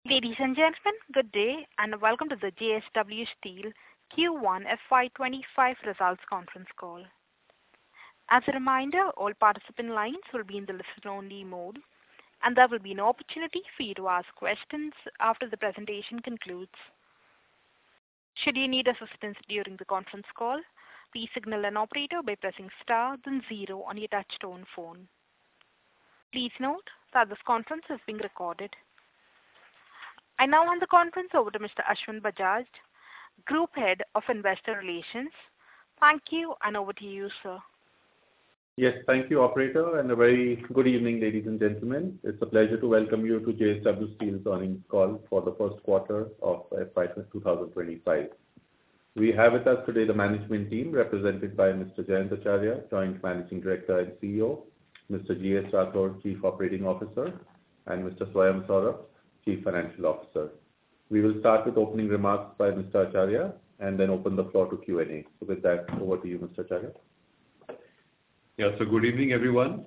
Ladies and gentlemen, good day, and welcome to the JSW Steel Q1 FY25 results conference call. As a reminder, all participant lines will be in the listen-only mode, and there will be an opportunity for you to ask questions after the presentation concludes. Should you need assistance during the conference call, please signal an operator by pressing star then zero on your touchtone phone. Please note that this conference is being recorded. I now hand the conference over to Mr. Ashwin Bajaj, Group Head of Investor Relations. Thank you, and over to you, sir. Yes, thank you, operator, and a very good evening, ladies and gentlemen. It's a pleasure to welcome you to JSW Steel's earnings call for the first quarter of FY 2025. We have with us today the management team, represented by Mr. Jayant Acharya, Joint Managing Director and CEO, Mr. G.S. Rathore, Chief Operating Officer, and Mr. Swayam Saurabh, Chief Financial Officer. We will start with opening remarks by Mr. Acharya and then open the floor to Q&A. So with that, over to you, Mr. Acharya. Yeah, so good evening, everyone.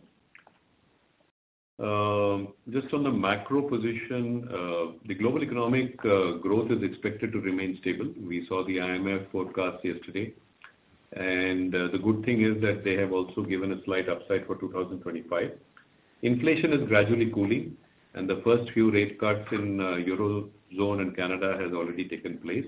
Just on the macro position, the global economic growth is expected to remain stable. We saw the IMF forecast yesterday, and the good thing is that they have also given a slight upside for 2025. Inflation is gradually cooling, and the first few rate cuts in Eurozone and Canada has already taken place.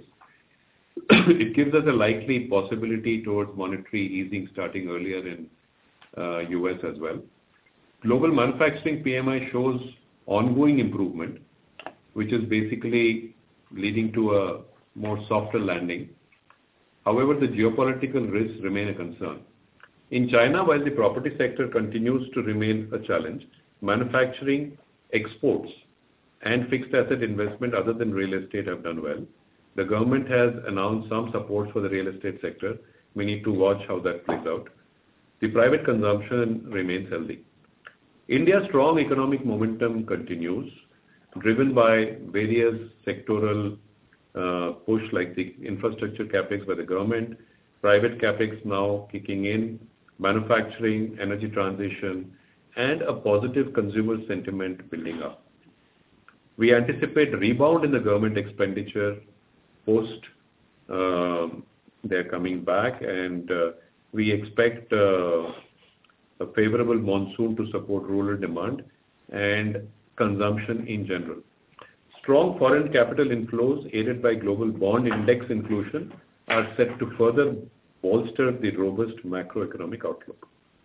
It gives us a likely possibility towards monetary easing starting earlier in US as well. Global manufacturing PMI shows ongoing improvement, which is basically leading to a more softer landing. However, the geopolitical risks remain a concern. In China, while the property sector continues to remain a challenge, manufacturing, exports, and fixed asset investment other than real estate have done well. The government has announced some support for the real estate sector. We need to watch how that plays out. The private consumption remains healthy. India's strong economic momentum continues, driven by various sectoral push like the infrastructure capex by the government, private capex now kicking in, manufacturing, energy transition, and a positive consumer sentiment building up. We anticipate a rebound in the government expenditure post they're coming back, and we expect a favorable monsoon to support rural demand and consumption in general. Strong foreign capital inflows aided by global bond index inclusion are set to further bolster the robust macroeconomic outlook.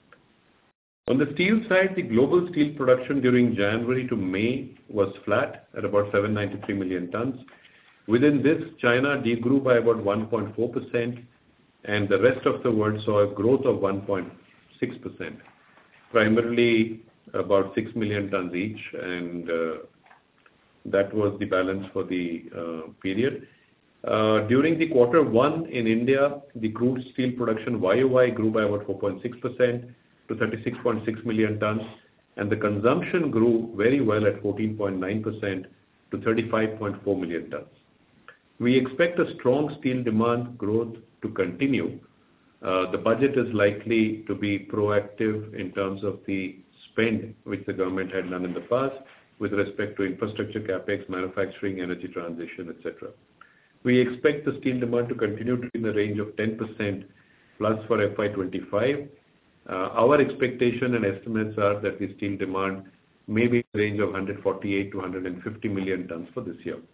On the steel side, the global steel production during January to May was flat at about 793 million tons. Within this, China degrew by about 1.4%, and the rest of the world saw a growth of 1.6%, primarily about 6 million tons each, and that was the balance for the period. During the quarter one in India, the crude steel production YOY grew by about 4.6%. to 36.6 million tons, and the consumption grew very well at 14.9% to 35.4 million tons. We expect a strong steel demand growth to continue. The budget is likely to be proactive in terms of the spend which the government had done in the past with respect to infrastructure capex, manufacturing, energy transition, etc. We expect the steel demand to continue to be in the range of 10% plus for FY25. Our expectation and estimates are that the steel demand may be in the range of 148 to 150 million tons for this year.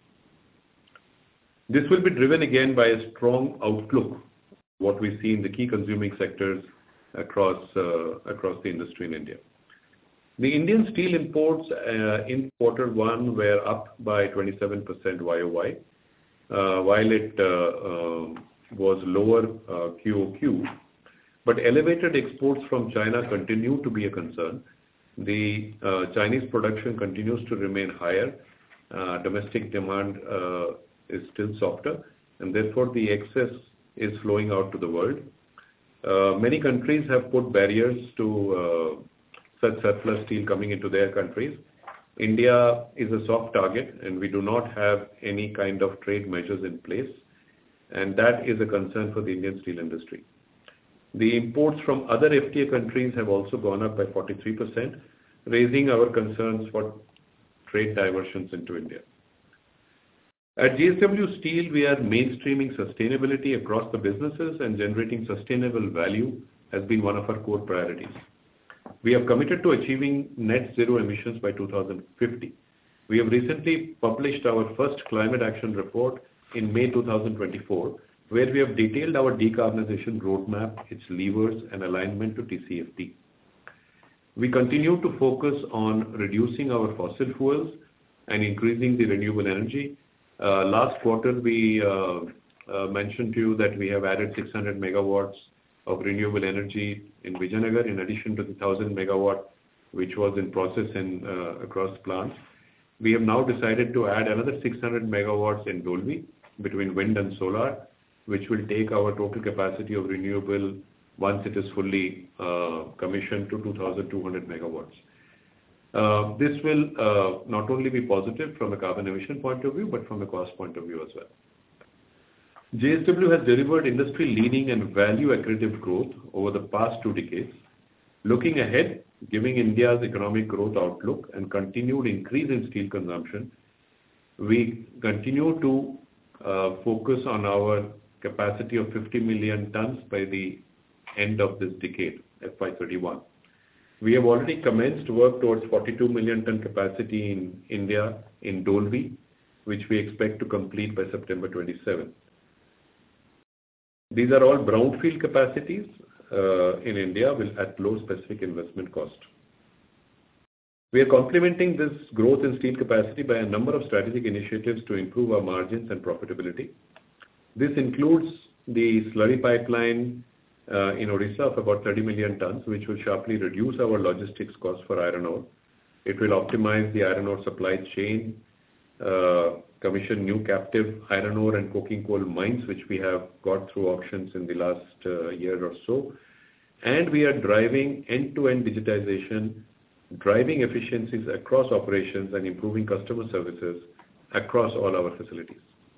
This will be driven again by a strong outlook, what we see in the key consuming sectors across the industry in India. The Indian steel imports in quarter one were up by 27% YOY, while it was lower QOQ. But elevated exports from China continue to be a concern. The Chinese production continues to remain higher. Domestic demand is still softer, and therefore the excess is flowing out to the world. Many countries have put barriers to such surplus steel coming into their countries. India is a soft target, and we do not have any kind of trade measures in place, and that is a concern for the Indian steel industry. The imports from other FTA countries have also gone up by 43%, raising our concerns for trade diversions into India. At JSW Steel, we are mainstreaming sustainability across the businesses, and generating sustainable value has been one of our core priorities. We have committed to achieving net zero emissions by 2050. We have recently published our first climate action report in May 2024, where we have detailed our decarbonization roadmap, its levers, and alignment to TCFD. We continue to focus on reducing our fossil fuels and increasing the renewable energy. Last quarter, we mentioned to you that we have added 600 megawatts of renewable energy in Vijayanagar, in addition to the 1,000 megawatt which was in process across plants. We have now decided to add another 600 megawatts in Dolvi between wind and solar, which will take our total capacity of renewable, once it is fully commissioned, to 2,200 megawatts. This will not only be positive from a carbon emission point of view, but from a cost point of view as well. JSW has delivered industry-leading and value-accretive growth over the past 2 decades. Looking ahead, given India's economic growth outlook and continued increase in steel consumption, we continue to focus on our capacity of 50 million tons by the end of this decade, FY31. We have already commenced work towards 42 million ton capacity in India in Dolvi, which we expect to complete by September 27. These are all brownfield capacities in India at low specific investment cost. We are complementing this growth in steel capacity by a number of strategic initiatives to improve our margins and profitability. This includes the slurry pipeline in Odisha of about 30 million tons, which will sharply reduce our logistics costs for iron ore. It will optimize the iron ore supply chain, commission new captive iron ore and coking coal mines, which we have got through auctions in the last year or so. And we are driving end-to-end digitization, driving efficiencies across operations, and improving customer services across all our facilities.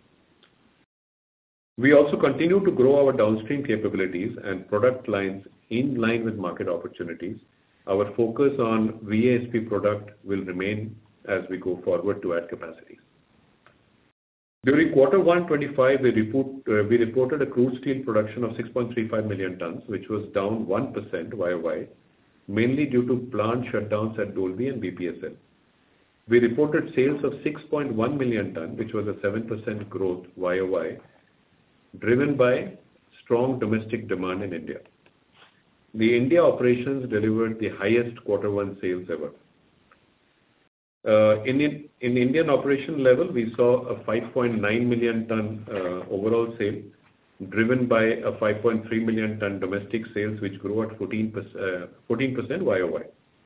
We also continue to grow our downstream capabilities and product lines in line with market opportunities. Our focus on VASP product will remain as we go forward to add capacities. During quarter 1 25, we reported a crude steel production of 6.35 million tons, which was down 1% YOY, mainly due to plant shutdowns at Dolvi and BPSL. We reported sales of 6.1 million tons, which was a 7% growth YOY, driven by strong domestic demand in India. The India operations delivered the highest quarter 1 sales ever. In Indian operation level, we saw a 5.9 million ton overall sale, driven by a 5.3 million ton domestic sales, which grew at 14% YOY.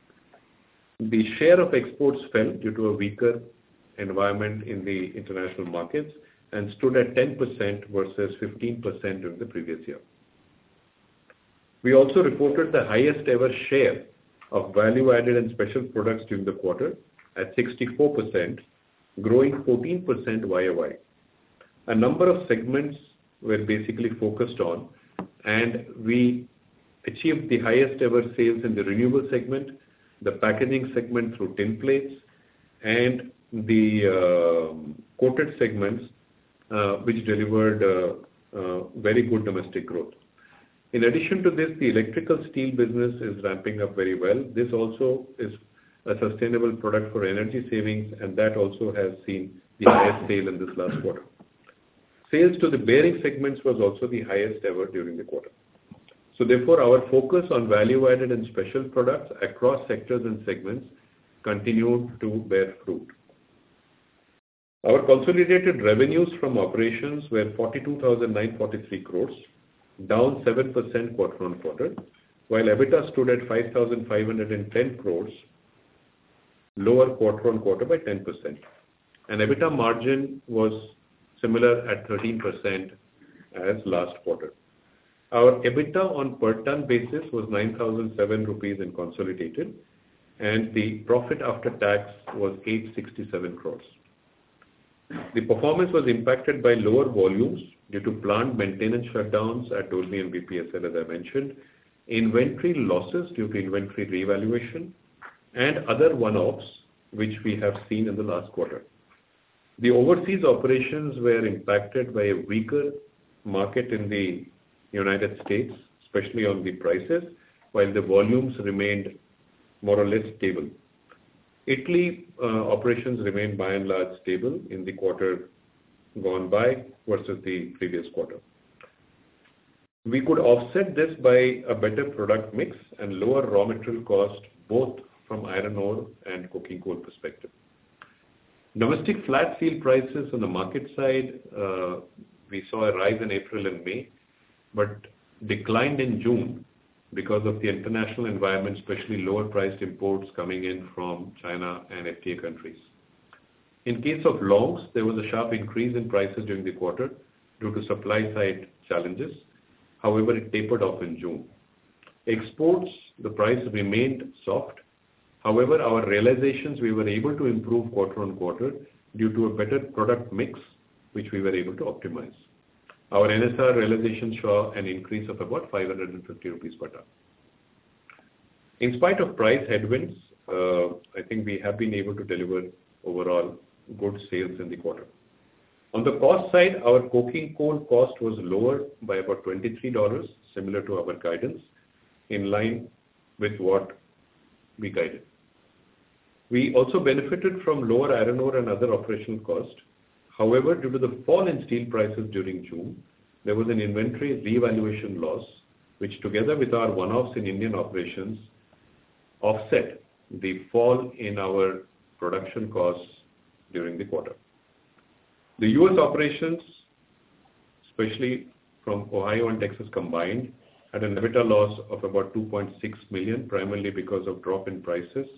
The share of exports fell due to a weaker environment in the international markets and stood at 10% versus 15% during the previous year. We also reported the highest ever share of value-added and special products during the quarter at 64%, growing 14% YOY. A number of segments were basically focused on, and we achieved the highest ever sales in the renewable segment, the packaging segment through tin plates, and the coated segments, which delivered very good domestic growth. In addition to this, the electrical steel business is ramping up very well. This also is a sustainable product for energy savings, and that also has seen the highest sale in this last quarter. Sales to the bearing segments was also the highest ever during the quarter. So therefore, our focus on value-added and special products across sectors and segments continued to bear fruit. Our consolidated revenues from operations were 42,943 crores, down 7% quarter on quarter, while EBITDA stood at 5,510 crores, lower quarter on quarter by 10%. And EBITDA margin was similar at 13% as last quarter. Our EBITDA on per ton basis was 9,007 rupees in consolidated, and the profit after tax was 867 crores. The performance was impacted by lower volumes due to plant maintenance shutdowns at Dolvi and BPSL, as I mentioned, inventory losses due to inventory revaluation, and other one-offs which we have seen in the last quarter. The overseas operations were impacted by a weaker market in the United States, especially on the prices, while the volumes remained more or less stable. Italy operations remained by and large stable in the quarter gone by versus the previous quarter. We could offset this by a better product mix and lower raw material cost, both from iron ore and coking coal perspective. Domestic flat steel prices on the market side, we saw a rise in April and May, but declined in June because of the international environment, especially lower priced imports coming in from China and FTA countries. In case of longs, there was a sharp increase in prices during the quarter due to supply side challenges. However, it tapered off in June. Exports, the price remained soft. However, our realizations, we were able to improve quarter on quarter due to a better product mix, which we were able to optimize. Our NSR realization saw an increase of about 550 rupees per ton. In spite of price headwinds, I think we have been able to deliver overall good sales in the quarter. On the cost side, our coking coal cost was lower by about $23, similar to our guidance, in line with what we guided. We also benefited from lower iron ore and other operational costs. However, due to the fall in steel prices during June, there was an inventory revaluation loss, which together with our one-offs in Indian operations, offset the fall in our production costs during the quarter. The US operations, especially from Ohio and Texas combined, had an EBITDA loss of about 2.6 million, primarily because of drop in prices,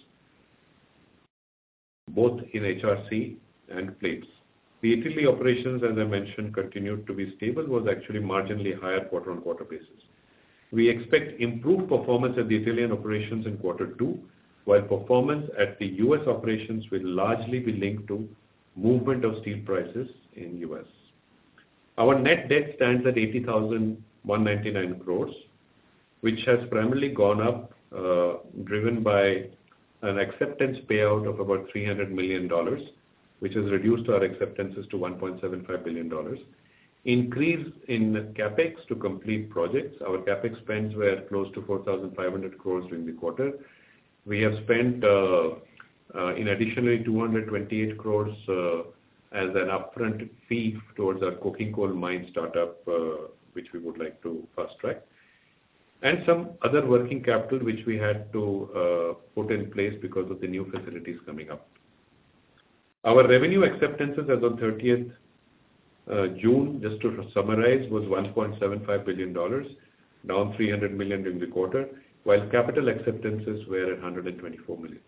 both in HRC and plates. The Italy operations, as I mentioned, continued to be stable, was actually marginally higher quarter-on-quarter basis. We expect improved performance at the Italian operations in quarter 2, while performance at the US operations will largely be linked to movement of steel prices in US. Our net debt stands at 80,199 crores, which has primarily gone up, driven by an acceptance payout of about $300 million, which has reduced our acceptances to $1.75 billion. Increase in capex to complete projects. Our capex spends were close to 4,500 crores during the quarter. We have spent, in additionally, 228 crores as an upfront fee towards our coking coal mine startup, which we would like to fast track, and some other working capital which we had to put in place because of the new facilities coming up. Our revenue acceptances as on 30th June, just to summarize, was $1.75 billion, down $300 million during the quarter, while capital acceptances were at $124 million.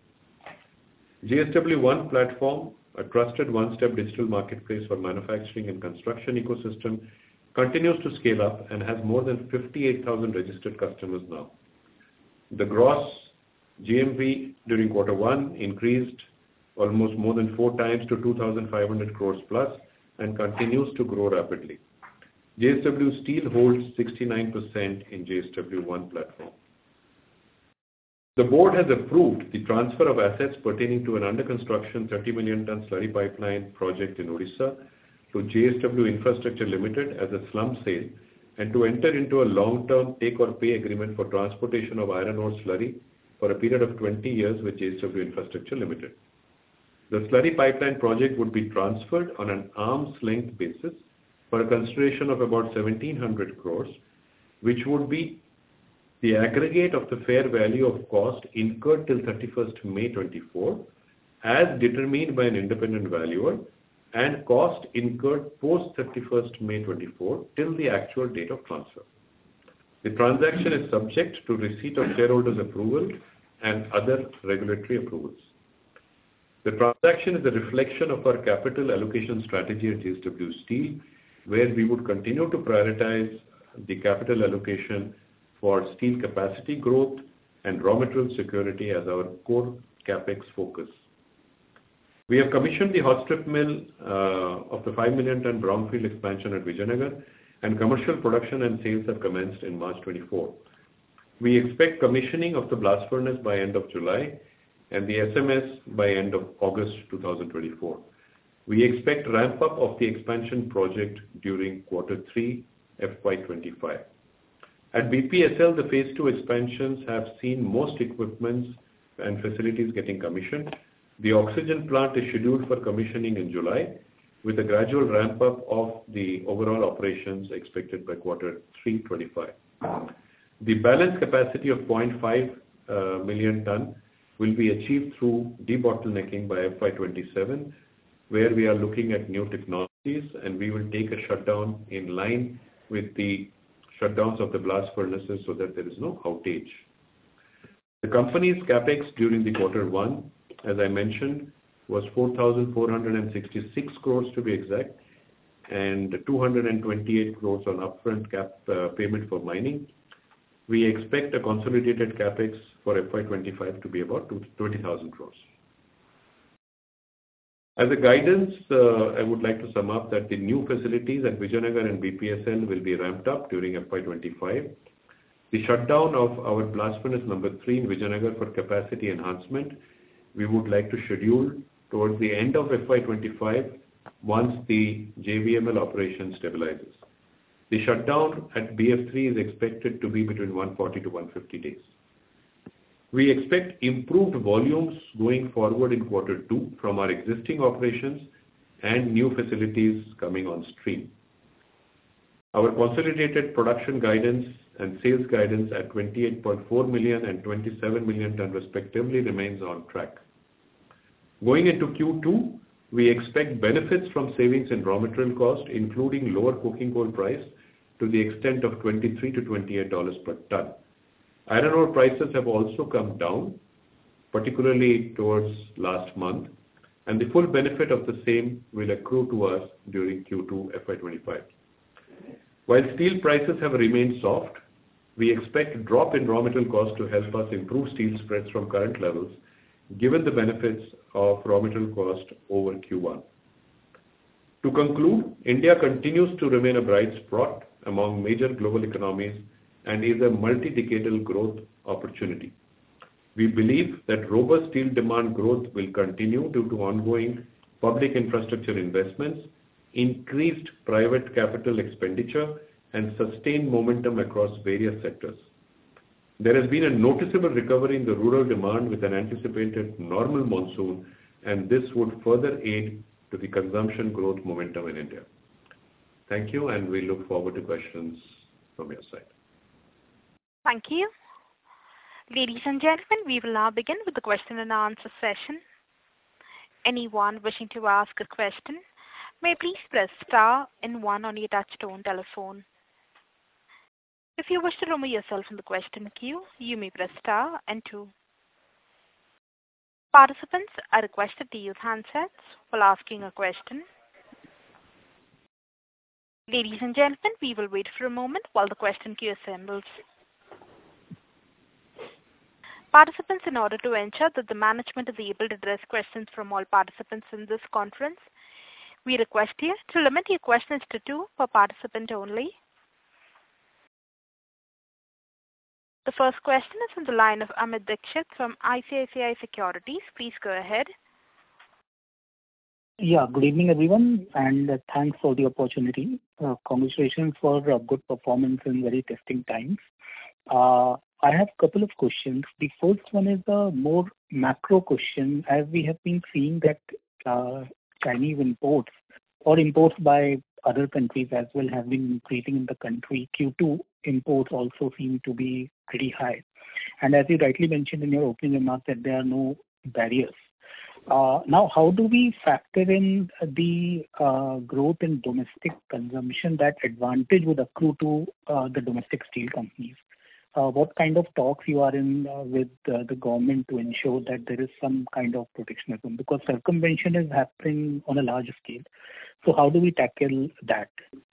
JSW One platform, a trusted one-step digital marketplace for manufacturing and construction ecosystem, continues to scale up and has more than 58,000 registered customers now. The gross GMV during quarter 1 increased almost more than 4 times to 2,500 crores plus and continues to grow rapidly. JSW Steel holds 69% in JSW One platform. The board has approved the transfer of assets pertaining to an under-construction 30 million ton slurry pipeline project in Odisha to JSW Infrastructure Limited as a slump sale and to enter into a long-term take-or-pay agreement for transportation of iron ore slurry for a period of 20 years with JSW Infrastructure Limited. The slurry pipeline project would be transferred on an arm's length basis for a consideration of about 1,700 crores, which would be the aggregate of the fair value of cost incurred till 31st May 24, as determined by an independent valuer, and cost incurred post 31st May 24 till the actual date of transfer. The transaction is subject to receipt of shareholders' approval and other regulatory approvals. The transaction is a reflection of our capital allocation strategy at JSW Steel, where we would continue to prioritize the capital allocation for steel capacity growth and raw material security as our core capex focus. We have commissioned the hot strip mill of the 5 million ton brownfield expansion at Vijayanagar, and commercial production and sales have commenced in March 24. We expect commissioning of the blast furnace by end of July and the SMS by end of August 2024. We expect ramp-up of the expansion project during Q3 FY25. At BPSL, the Phase 2 expansions have seen most equipments and facilities getting commissioned. The oxygen plant is scheduled for commissioning in July, with a gradual ramp-up of the overall operations expected by Q3 25. The balance capacity of 0.5 million ton will be achieved through debottlenecking by FY27, where we are looking at new technologies, and we will take a shutdown in line with the shutdowns of the blast furnaces so that there is no outage. The company's capex during the Q1, as I mentioned, was 4,466 crores to be exact, and 228 crores on upfront payment for mining. We expect a consolidated capex for FY25 to be about 20,000 crores. As a guidance, I would like to sum up that the new facilities at Vijayanagar and BPSL will be ramped up during FY25. The shutdown of our blast furnace number 3 in Vijayanagar for capacity enhancement, we would like to schedule towards the end of FY25 once the JVML operation stabilizes. The shutdown at BF3 is expected to be between 140 to 150 days. We expect improved volumes going forward in Q2 from our existing operations and new facilities coming on stream. Our consolidated production guidance and sales guidance at 28.4 million and 27 million ton respectively remains on track. Going into Q2, we expect benefits from savings in raw material cost, including lower coking coal price to the extent of $23 to $28 per ton. Iron ore prices have also come down, particularly towards last month, and the full benefit of the same will accrue to us during Q2 FY25. While steel prices have remained soft, we expect a drop in raw material cost to help us improve steel spreads from current levels, given the benefits of raw material cost over Q1. To conclude, India continues to remain a bright spot among major global economies and is a multi-decadal growth opportunity. We believe that robust steel demand growth will continue due to ongoing public infrastructure investments, increased private capital expenditure, and sustained momentum across various sectors. There has been a noticeable recovery in the rural demand with an anticipated normal monsoon, and this would further aid to the consumption growth momentum in India. Thank you, and we look forward to questions from your side. Thank you. Ladies and gentlemen, we will now begin with the question and answer session. Anyone wishing to ask a question may please press star and 1 on your touchtone telephone. If you wish to remove yourself from the question queue, you may press star and 2. Participants are requested to use handsets while asking a question. Ladies and gentlemen, we will wait for a moment while the question queue assembles. Participants, in order to ensure that the management is able to address questions from all participants in this conference, we request you to limit your questions to 2 per participant only. The first question is from the line of Amit Dixit from ICICI Securities. Please go ahead. Yeah, good evening everyone, and thanks for the opportunity. Congratulations for a good performance in very testing times. I have a couple of questions. The first one is a more macro question. As we have been seeing that Chinese imports or imports by other countries as well have been increasing in the country, Q2 imports also seem to be pretty high. And as you rightly mentioned in your opening remarks that there are no barriers. Now, how do we factor in the growth in domestic consumption? That advantage would accrue to the domestic steel companies. What kind of talks you are in with the government to ensure that there is some kind of protectionism? Because circumvention is happening on a large scale. So how do we tackle that?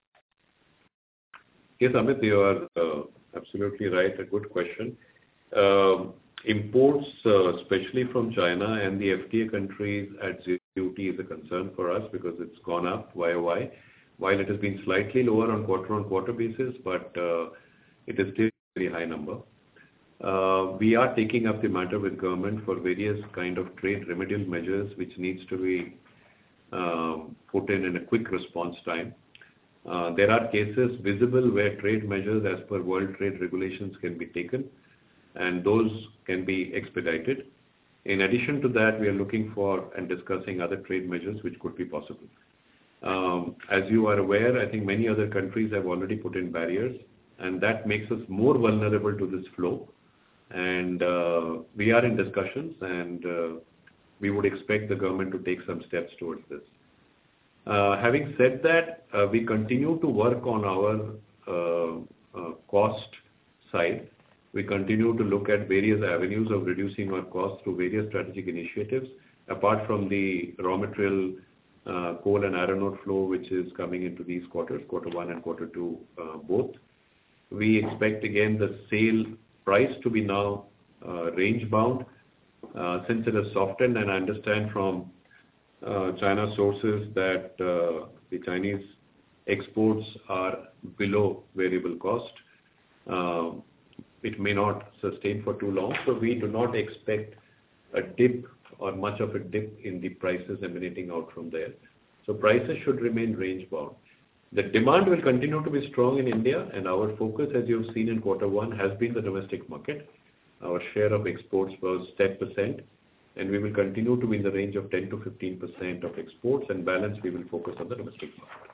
Yes, Amit, you are absolutely right. A good question. Imports, especially from China and the FTA countries at zero duty is a concern for us because it's gone up YOY, while it has been slightly lower on quarter-on-quarter basis, but it is still a very high number. We are taking up the matter with government for various kind of trade remedial measures which needs to be put in a quick response time. There are cases visible where trade measures as per World Trade Regulations can be taken, and those can be expedited. In addition to that, we are looking for and discussing other trade measures which could be possible. As you are aware, I think many other countries have already put in barriers, and that makes us more vulnerable to this flow. And we are in discussions, and we would expect the government to take some steps towards this. Having said that, we continue to work on our cost side. We continue to look at various avenues of reducing our costs through various strategic initiatives, apart from the raw material, coal and iron ore flow, which is coming into these quarters, quarter one and quarter two, both. We expect again the sale price to be now range bound, since it has softened, and I understand from China sources that the Chinese exports are below variable cost. It may not sustain for too long, so we do not expect a dip or much of a dip in the prices emanating out from there. So prices should remain range bound. The demand will continue to be strong in India, and our focus, as you've seen in quarter one, has been the domestic market. Our share of exports was 10%, and we will continue to be in the range of 10 to 15% of exports, and balance we will focus on the domestic market.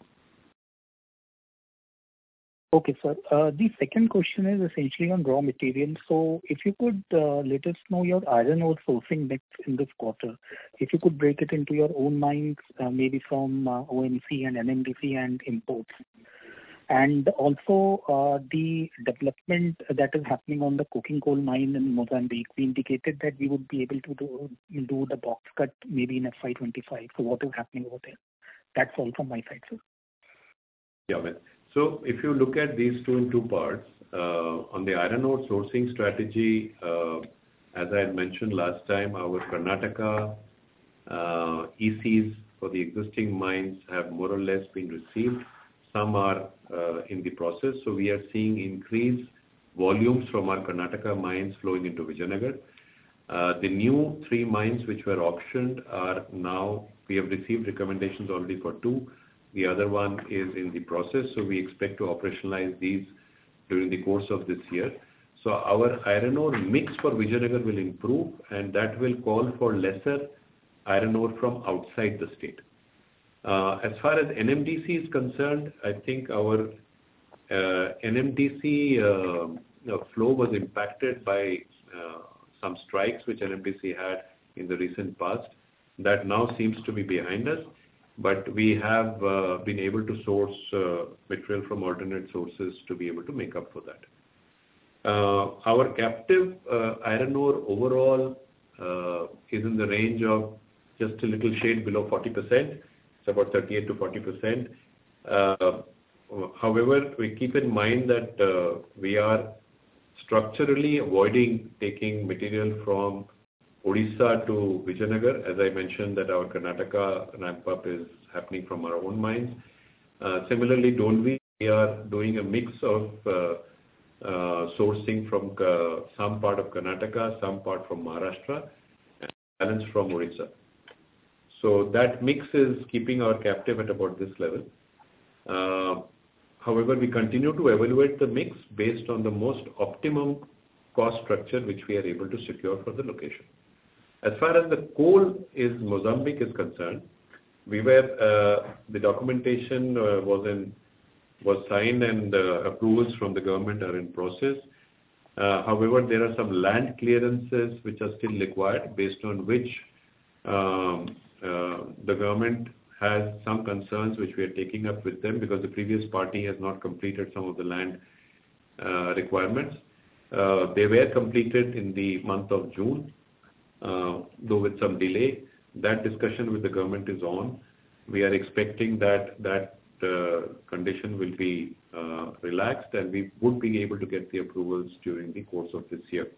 Okay, sir. The second question is essentially on raw materials. So if you could let us know your iron ore sourcing mix in this quarter. If you could break it into your own mines, maybe from OMC and NMDC and imports. And also the development that is happening on the coking coal mine in Mozambique. We indicated that we would be able to do the box cut maybe in FY25. So what is happening over there? That's all from my side, sir. Yeah, well. So if you look at these two in two parts, on the iron ore sourcing strategy, as I had mentioned last time, our Karnataka ECs for the existing mines have more or less been received. Some are in the process. So we are seeing increased volumes from our Karnataka mines flowing into Vijayanagar. The new 3 mines which were auctioned are now, we have received recommendations already for 2. The other one is in the process, so we expect to operationalize these during the course of this year. So our iron ore mix for Vijayanagar will improve, and that will call for lesser iron ore from outside the state. As far as NMDC is concerned, I think our NMDC flow was impacted by some strikes which NMDC had in the recent past. That now seems to be behind us. But we have been able to source material from alternate sources to be able to make up for that. Our captive iron ore overall is in the range of just a little shade below 40%. It's about 38 to 40%. However, we keep in mind that we are structurally avoiding taking material from Odisha to Vijayanagar. As I mentioned, that our Karnataka ramp-up is happening from our own mines. Similarly, Dolvi, we are doing a mix of sourcing from some part of Karnataka, some part from Maharashtra, and balance from Odisha. So that mix is keeping our captive at about this level. However, we continue to evaluate the mix based on the most optimum cost structure which we are able to secure for the location. As far as the coal is Mozambique is concerned, we were the documentation was signed and approvals from the government are in process. However, there are some land clearances which are still required, based on which the government has some concerns which we are taking up with them, because the previous party has not completed some of the land requirements. They were completed in the month of June. Though with some delay. That discussion with the government is on. We are expecting that condition will be relaxed, and we would be able to get the approvals during the course of this year.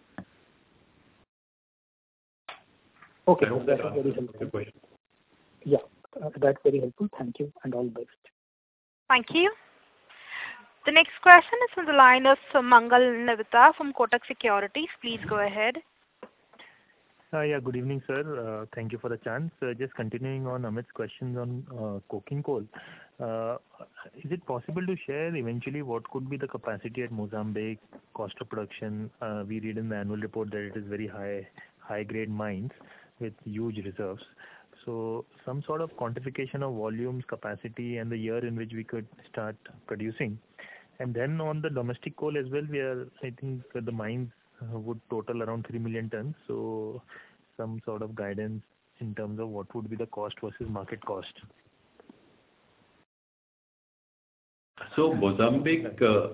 Okay, that's very helpful. Yeah, that's very helpful. Thank you, and all the best. Thank you. The next question is from the line of Sumangal Nevatia from Kotak Securities. Please go ahead. Yeah, good evening, sir. Thank you for the chance. Just continuing on Amit's questions on coking coal. Is it possible to share eventually what could be the capacity at Mozambique, cost of production? We read in the annual report that it is very high-grade mines with huge reserves. So some sort of quantification of volumes, capacity, and the year in which we could start producing. And then on the domestic coal as well, I think the mines would total around 3 million tons. So some sort of guidance in terms of what would be the cost versus market cost. So Mozambique,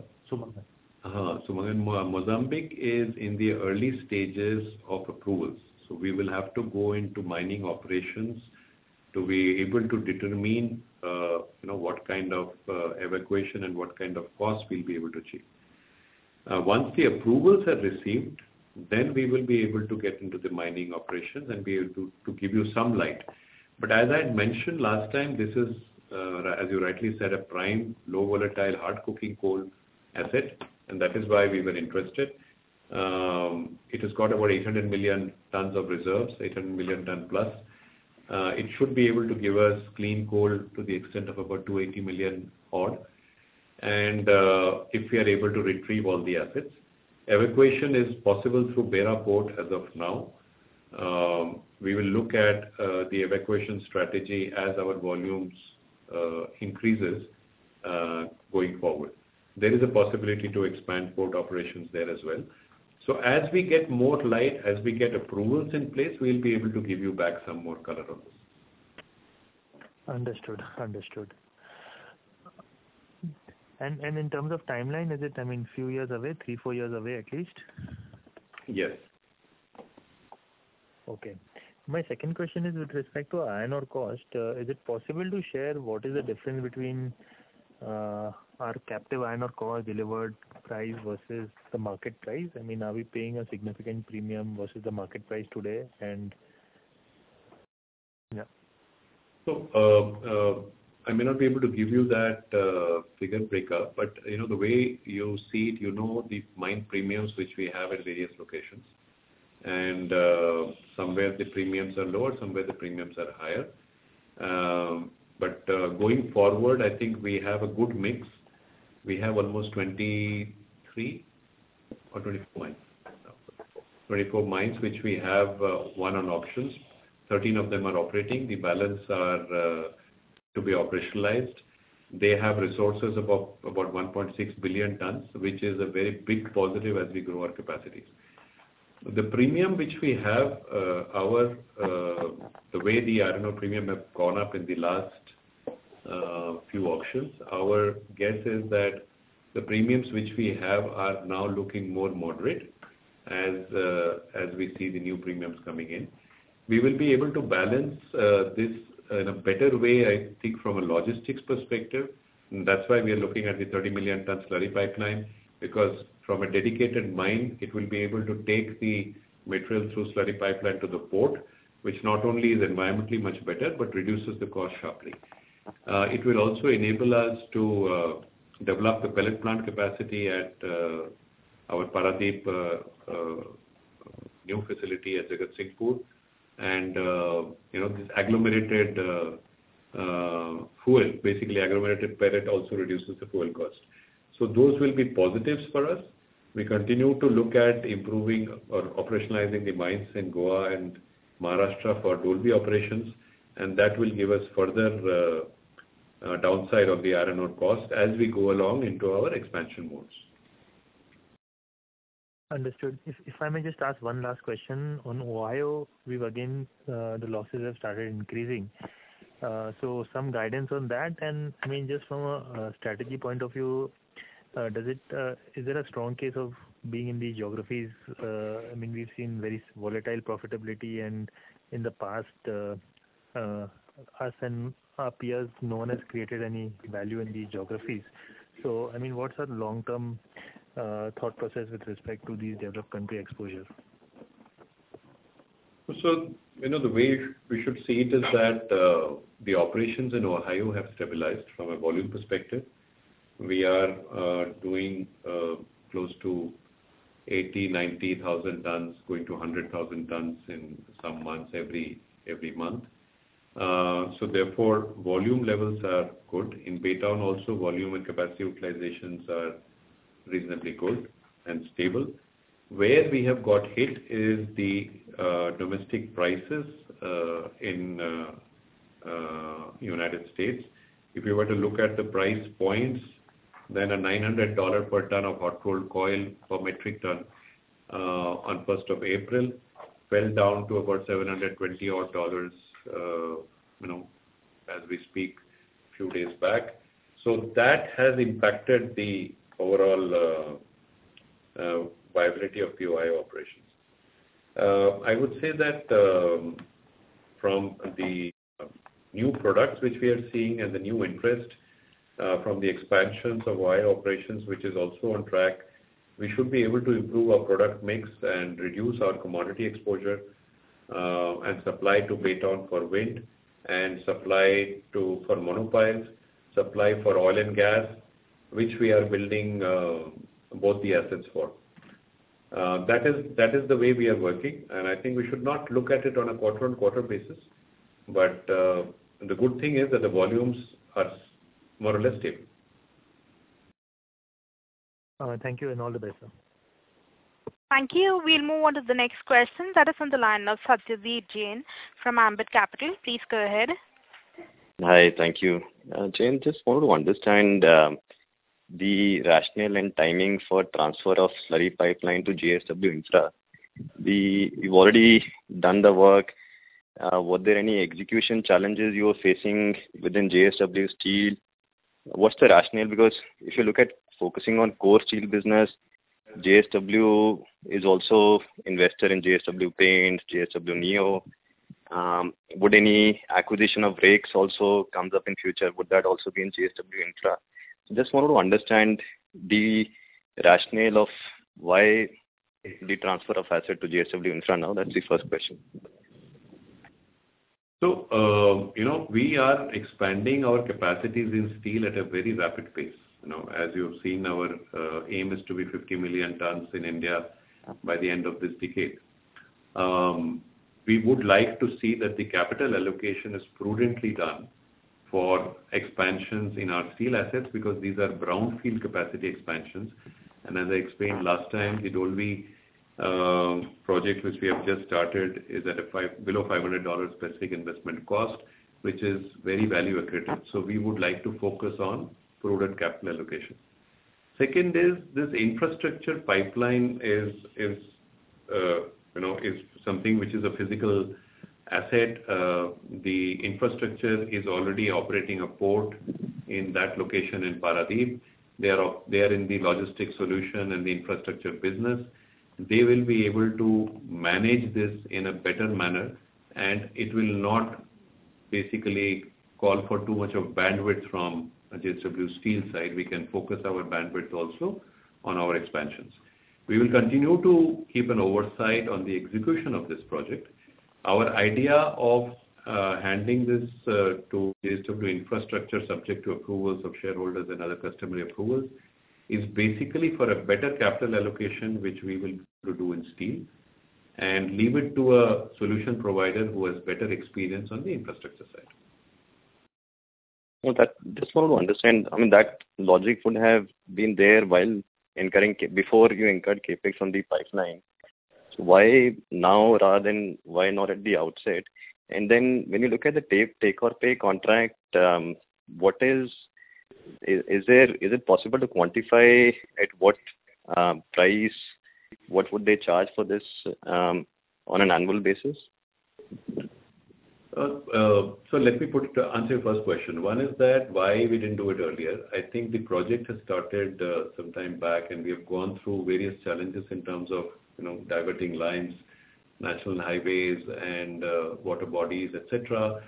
Mozambique is in the early stages of approvals. So we will have to go into mining operations to be able to determine, what kind of evacuation and what kind of cost we'll be able to achieve. Once the approvals are received, then we will be able to get into the mining operations and be able to give you some light. But as I had mentioned last time, this is, as you rightly said, a prime, low volatile, hard coking coal asset, and that is why we were interested. It has got about 800 million tons of reserves, 800 million ton plus. It should be able to give us clean coal to the extent of about 280 million odd. And if we are able to retrieve all the assets, evacuation is possible through Beira Port as of now. We will look at the evacuation strategy as our volumes increases going forward. There is a possibility to expand port operations there as well. So as we get more light, as we get approvals in place, we'll be able to give you back some more color on this. Understood. And in terms of timeline, is it, few years away, 3-4 years away at least? Yes. Okay. My second question is with respect to iron ore cost. Is it possible to share what is the difference between our captive iron ore cost delivered price versus the market price? Are we paying a significant premium versus the market price today? And yeah. So I may not be able to give you that figure breakup, but the way you see it, the mine premiums which we have at various locations, and somewhere the premiums are lower, somewhere the premiums are higher. But going forward, I think we have a good mix. We have almost 23 or 24 mines. 24 mines which we have won on auctions. 13 of them are operating. The balance are to be operationalized. They have resources of about 1.6 billion tons, which is a very big positive as we grow our capacities. The premium which we have, the way the iron ore premium have gone up in the last few auctions, our guess is that the premiums which we have are now looking more moderate as we see the new premiums coming in. We will be able to balance this in a better way, I think, from a logistics perspective. And that's why we are looking at the 30 million ton slurry pipeline, because from a dedicated mine, it will be able to take the material through slurry pipeline to the port, which not only is environmentally much better, but reduces the cost sharply. It will also enable us to develop the pellet plant capacity at our Paradeep new facility at Jagat Singhpur. And this agglomerated fuel, basically agglomerated pellet, also reduces the fuel cost. So those will be positives for us. We continue to look at improving or operationalizing the mines in Goa and Maharashtra for Dolvi operations, and that will give us further downside of the iron ore cost as we go along into our expansion modes. Understood. If I may just ask one last question. On Ohio, we've again, the losses have started increasing. So some guidance on that, and just from a strategy point of view, is there a strong case of being in these geographies? We've seen very volatile profitability, and in the past, us and our peers, no one has created any value in these geographies. So, what's our long-term thought process with respect to these developed country exposure? So, the way we should see it is that the operations in Ohio have stabilized from a volume perspective. We are doing close to 80,000-90,000 tons, going to 100,000 tons in some months every month. So therefore, volume levels are good. In Baytown also, volume and capacity utilizations are reasonably good and stable. Where we have got hit is the domestic prices in United States. If you were to look at the price points, then a $900 per ton of hot rolled coil per metric ton on 1st of April fell down to about $720 odd dollars, as we speak, a few days back. So that has impacted the overall viability of the Ohio operations. I would say that from the new products which we are seeing and the new interest from the expansions of Ohio operations, which is also on track, we should be able to improve our product mix and reduce our commodity exposure and supply to Baytown for wind and supply for monopiles, supply for oil and gas, which we are building both the assets for. That is the way we are working, and I think we should not look at it on a quarter-on-quarter basis. But the good thing is that the volumes are more or less stable. Thank you and all the best, sir. Thank you. We'll move on to the next question. That is on the line of Satyadeep Jain from Ambit Capital. Please go ahead. Hi, thank you. Jain, just wanted to understand the rationale and timing for transfer of slurry pipeline to JSW Infra. We've already done the work. Were there any execution challenges you were facing within JSW Steel? What's the rationale? Because if you look at focusing on core steel business, JSW is also investor in JSW Paints, JSW Neo. Would any acquisition of rakes also comes up in future? Would that also be in JSW Infra? So just wanted to understand the rationale of why the transfer of asset to JSW Infra now. That's the first question. So, we are expanding our capacities in steel at a very rapid pace. As you've seen, our aim is to be 50 million tons in India by the end of this decade. We would like to see that the capital allocation is prudently done for expansions in our steel assets, because these are brownfield capacity expansions. And as I explained last time, the Dolvi project which we have just started is at below $500 specific investment cost, which is very value accretive. So we would like to focus on prudent capital allocation. Second is this infrastructure pipeline is something which is a physical asset. The infrastructure is already operating a port in that location in Paradeep. They are in the logistics solution and the infrastructure business. They will be able to manage this in a better manner, and it will not basically call for too much of bandwidth from a JSW Steel side. We can focus our bandwidth also on our expansions. We will continue to keep an oversight on the execution of this project. Our idea of handing this to JSW Infrastructure subject to approvals of shareholders and other customary approvals is basically for a better capital allocation, which we will do in steel, and leave it to a solution provider who has better experience on the infrastructure side. Well, just want to understand, that logic would have been there while before you incurred capex on the pipeline. So why now rather than why not at the outset? And then when you look at the take or pay contract, is it possible to quantify at what price, what would they charge for this on an annual basis? So let me answer your first question. One is that why we didn't do it earlier. I think the project has started some time back, and we have gone through various challenges in terms of diverting lines, national highways, and water bodies, etc.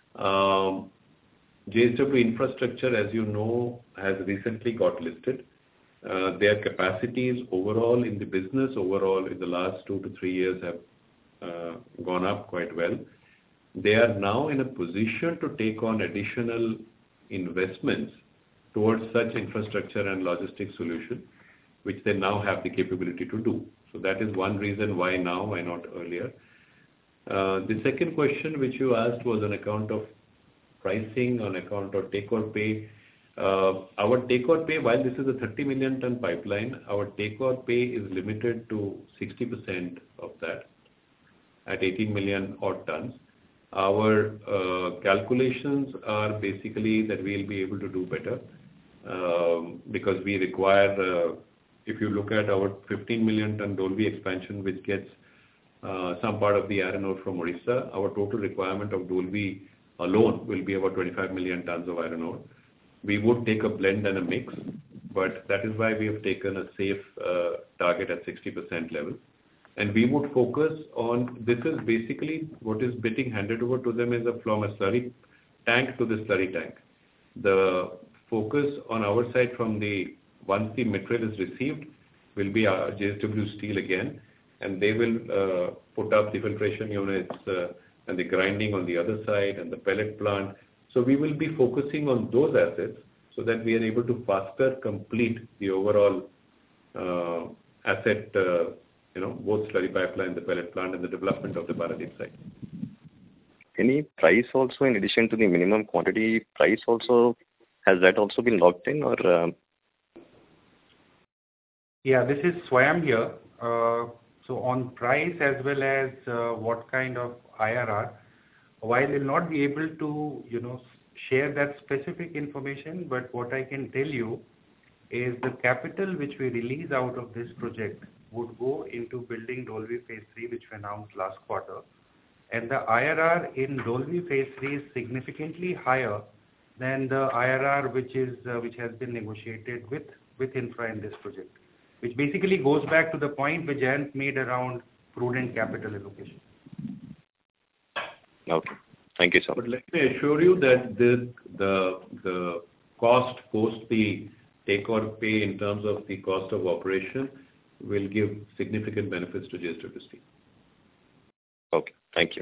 JSW Infrastructure, as you know, has recently got listed. Their capacities overall in the business in the last 2 to 3 years have gone up quite well. They are now in a position to take on additional investments towards such infrastructure and logistics solution. which they now have the capability to do. So that is one reason why now, why not earlier. The second question which you asked was on account of pricing, on account of take-or-pay. Our take-or-pay, while this is a 30 million ton pipeline, our take-or-pay is limited to 60% of that at 18 million odd tons. Our calculations are basically that we'll be able to do better because we require, if you look at our 15 million ton Dolvi expansion, which gets some part of the iron ore from Odisha, our total requirement of Dolvi alone will be about 25 million tons of iron ore. We would take a blend and a mix, but that is why we have taken a safe target at 60% level. And we would focus on, this is basically what is getting handed over to them is from a slurry tank to the slurry tank. The focus on our side from once the material is received will be our JSW Steel again, and they will put up the filtration units and the grinding on the other side and the pellet plant. So we will be focusing on those assets so that we are able to faster complete the overall asset, both slurry pipeline, the pellet plant, and the development of the Paradeep site. Any price also in addition to the minimum quantity price also, has that also been locked in or? Yeah, this is Swayam here. So on price as well as what kind of IRR, while we'll not be able to, share that specific information, but what I can tell you is the capital which we release out of this project would go into building Dolvi Phase 3, which we announced last quarter. And the IRR in Dolvi Phase 3 is significantly higher than the IRR which has been negotiated with Infra in this project, which basically goes back to the point which Jayant made around prudent capital allocation. Okay. Thank you, sir. But let me assure you that the cost post the take-or-pay in terms of the cost of operation will give significant benefits to JSW Steel. Okay. Thank you.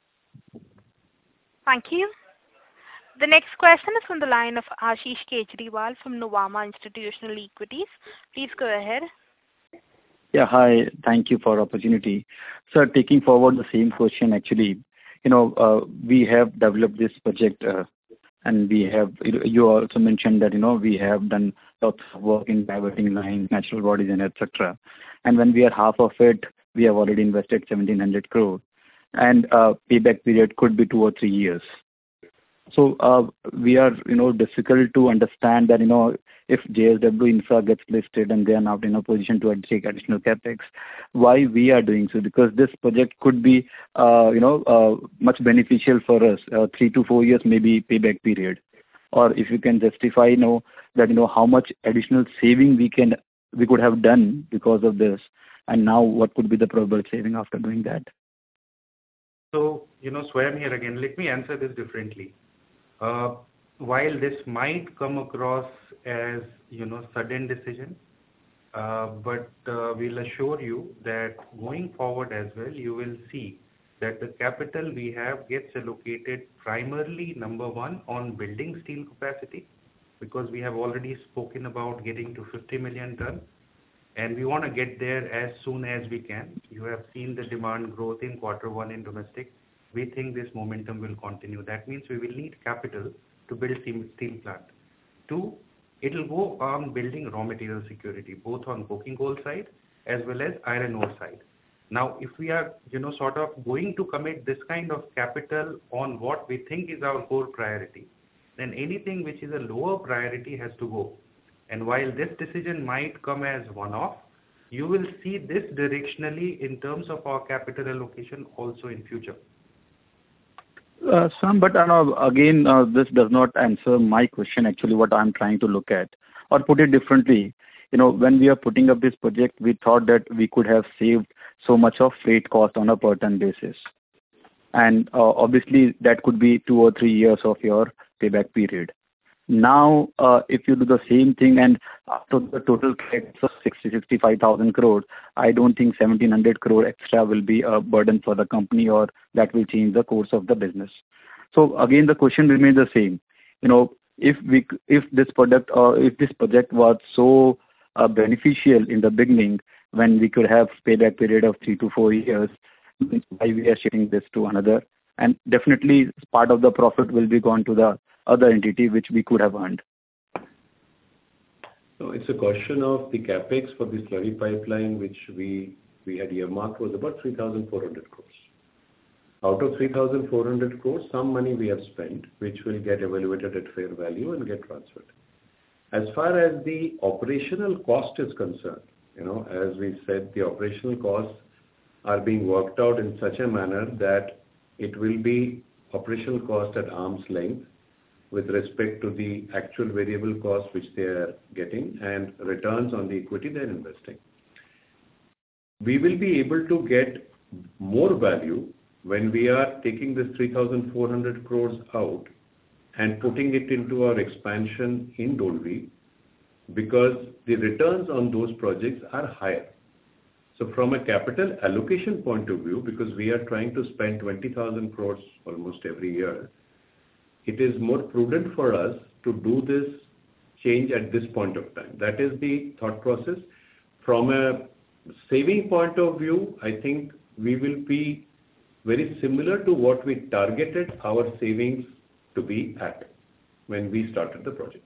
Thank you. The next question is from the line of Ashish Kejriwal from Nuvama Institutional Equities. Please go ahead. Yeah, hi. Thank you for the opportunity. Sir, taking forward the same question actually, we have developed this project and you also mentioned that, we have done lots of work in diverting lines, natural bodies and etc. And when we are half of it, we have already invested 1700 crore and payback period could be 2 or 3 years. So we are, difficult to understand that, if JSW Infra gets listed and they are not in a position to take additional capex, why we are doing so? Because this project could be, much beneficial for us, 3 to 4 years maybe payback period. Or if you can justify, that, how much additional saving we could have done because of this, and now what could be the probable saving after doing that? So, Swayam here again. Let me answer this differently. While this might come across as, sudden decision, but we'll assure you that going forward as well, you will see that the capital we have gets allocated primarily, number one, on building steel capacity, because we have already spoken about getting to 50 million ton, and we want to get there as soon as we can. You have seen the demand growth in Q1 in domestic. We think this momentum will continue. That means we will need capital to build steel plant. 2, it will go on building raw material security, both on coking coal side as well as iron ore side. Now, if we are, sort of going to commit this kind of capital on what we think is our core priority, then anything which is a lower priority has to go. And while this decision might come as one-off, you will see this directionally in terms of our capital allocation also in future. Sam, but again, this does not answer my question actually, what I'm trying to look at. Or put it differently, when we are putting up this project, we thought that we could have saved so much of freight cost on a per ton basis. And obviously that could be 2 or 3 years of your payback period. Now, if you do the same thing and after the total CapEx of 65,000 crore, I don't think 1700 crore extra will be a burden for the company or that will change the course of the business. So again, the question remains the same. If this project was so beneficial in the beginning when we could have payback period of 3 to 4 years, why we are shifting this to another? And definitely part of the profit will be gone to the other entity which we could have earned. No, it's a question of the capex for the slurry pipeline, which we had earmarked was about 3,400 crores. Out of 3,400 crores, some money we have spent, which will get evaluated at fair value and get transferred. As far as the operational cost is concerned, as we said, the operational costs are being worked out in such a manner that it will be operational cost at arm's length with respect to the actual variable cost which they are getting and returns on the equity they're investing. We will be able to get more value when we are taking this 3,400 crores out and putting it into our expansion in Dolvi, because the returns on those projects are higher. So from a capital allocation point of view, because we are trying to spend 20,000 crores almost every year, it is more prudent for us to do this change at this point of time. That is the thought process. From a saving point of view, I think we will be very similar to what we targeted our savings to be at when we started the project.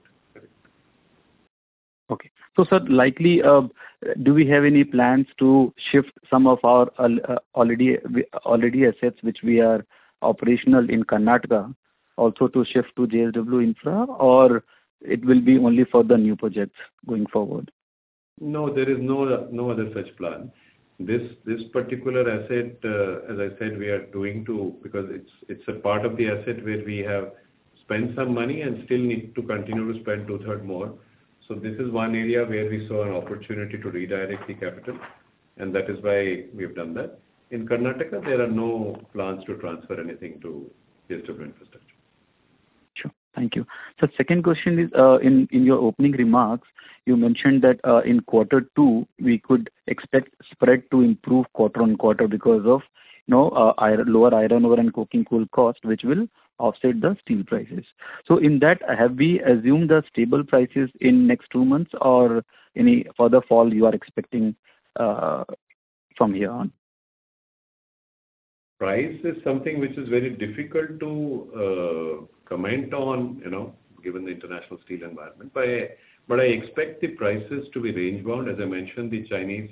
Okay. So, sir, likely, do we have any plans to shift some of our already assets which we are operational in Karnataka also to shift to JSW Infra, or it will be only for the new projects going forward? No, there is no other such plan. This particular asset, as I said, we are doing because it's a part of the asset where we have spent some money and still need to continue to spend 2/3 more. So this is one area where we saw an opportunity to redirect the capital, and that is why we have done that. In Karnataka, there are no plans to transfer anything to JSW Infrastructure. Sure. Thank you. So second question is, in your opening remarks, you mentioned that in Q2, we could expect spread to improve quarter-on-quarter because of lower iron ore and coking coal cost, which will offset the steel prices. So in that, have we assumed the stable prices in next 2 months, or any further fall you are expecting from here on? Price is something which is very difficult to comment on, given the international steel environment. But I expect the prices to be range bound. As I mentioned, the Chinese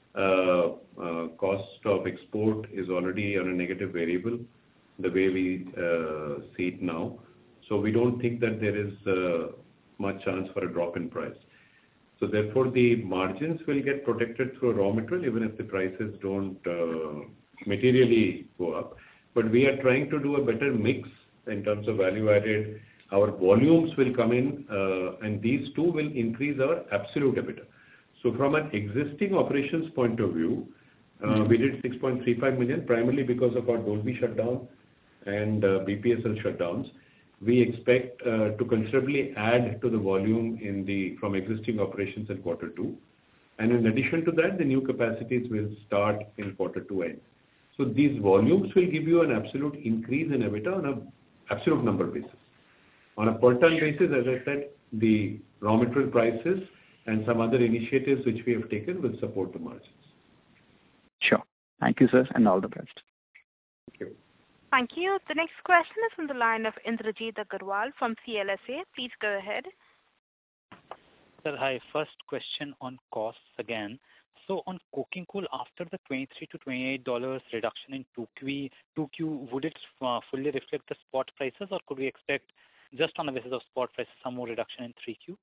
cost of export is already on a negative variable, the way we see it now. So we don't think that there is much chance for a drop in price. So therefore, the margins will get protected through raw material, even if the prices don't materially go up. But we are trying to do a better mix in terms of value added. Our volumes will come in, and these two will increase our absolute EBITDA. So from an existing operations point of view, we did 6.35 million, primarily because of our Dolvi shutdown and BPSL shutdowns. We expect to considerably add to the volume from existing operations in Q2. And in addition to that, the new capacities will start in Q2 end. So these volumes will give you an absolute increase in EBITDA on an absolute number basis. On a per ton basis, as I said, the raw material prices and some other initiatives which we have taken will support the margins. Sure. Thank you, sir, and all the best. Thank you. Thank you. The next question is from the line of Indrajit Agarwal from CLSA. Please go ahead. Sir, hi. First question on costs again. So on coking coal, after the $23 to $28 reduction in 2Q, would it fully reflect the spot prices, or could we expect, just on the basis of spot prices, some more reduction in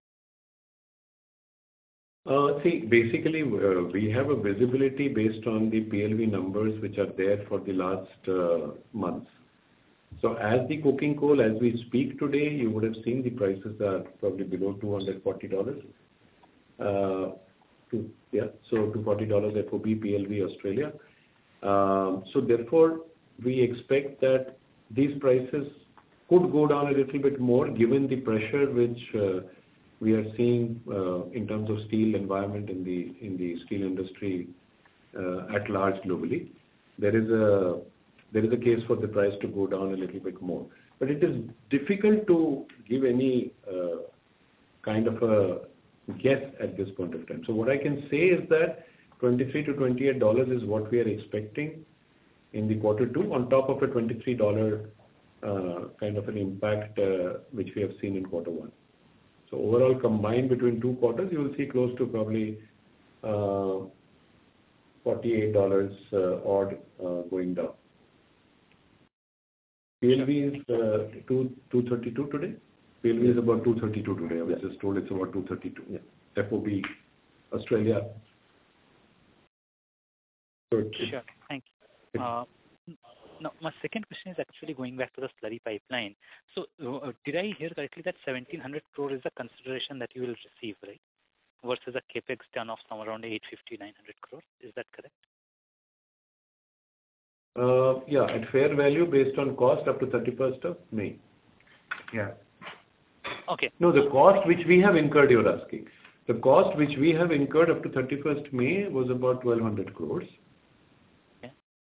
3Q? Basically, we have a visibility based on the PLV numbers which are there for the last months. So as the coking coal, as we speak today, you would have seen the prices are probably below $240. So $240 FOB PLV Australia. So therefore, we expect that these prices could go down a little bit more given the pressure which we are seeing in terms of steel environment in the steel industry at large globally. There is a case for the price to go down a little bit more. But it is difficult to give any kind of a guess at this point of time. So what I can say is that $23 to $28 is what we are expecting in the quarter 2, on top of a $23 kind of an impact which we have seen in quarter 1. So overall, combined between 2 quarters, you will see close to probably $48 odd going down. PLV is 232 today. PLV is about 232 today. I was just told it's about 232. Yeah. FOB Australia. Sure. Thank you. Now, my second question is actually going back to the slurry pipeline. So, did I hear correctly that 1,700 crore is the consideration that you will receive, right? Versus a capex done of somewhere around 850, 900 crores. Is that correct? Yeah, at fair value based on cost up to 31st of May. Yeah. Okay. No, the cost which we have incurred, you're asking. The cost which we have incurred up to 31st May was about 1,200 crores. Okay.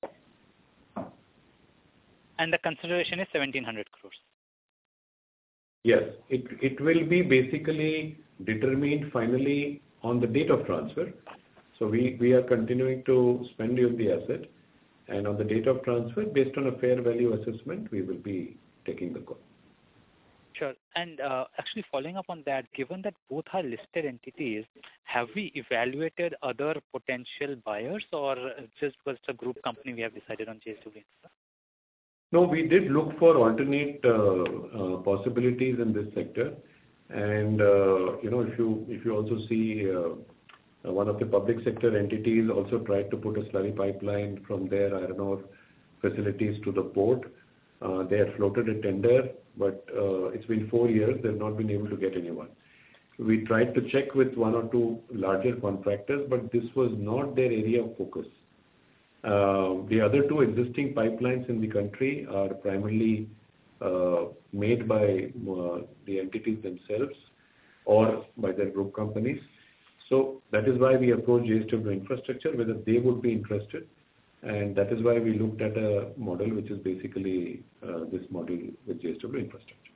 And the consideration is 1,700 crores. Yes, it will be basically determined finally on the date of transfer. So we are continuing to spend on the asset, and on the date of transfer, based on a fair value assessment, we will be taking the call. Sure. And actually following up on that, given that both are listed entities, have we evaluated other potential buyers, or just because it's a group company we have decided on JSW Infra? No, we did look for alternate possibilities in this sector. And, if you also see one of the public sector entities also tried to put a slurry pipeline from their iron ore facilities to the port. They have floated a tender, but it's been 4 years, they've not been able to get anyone. We tried to check with 1 or 2 larger contractors, but this was not their area of focus. The other 2 existing pipelines in the country are primarily made by the entities themselves or by their group companies. So that is why we approached JSW Infrastructure, whether they would be interested. And that is why we looked at a model which is basically this model with JSW Infrastructure.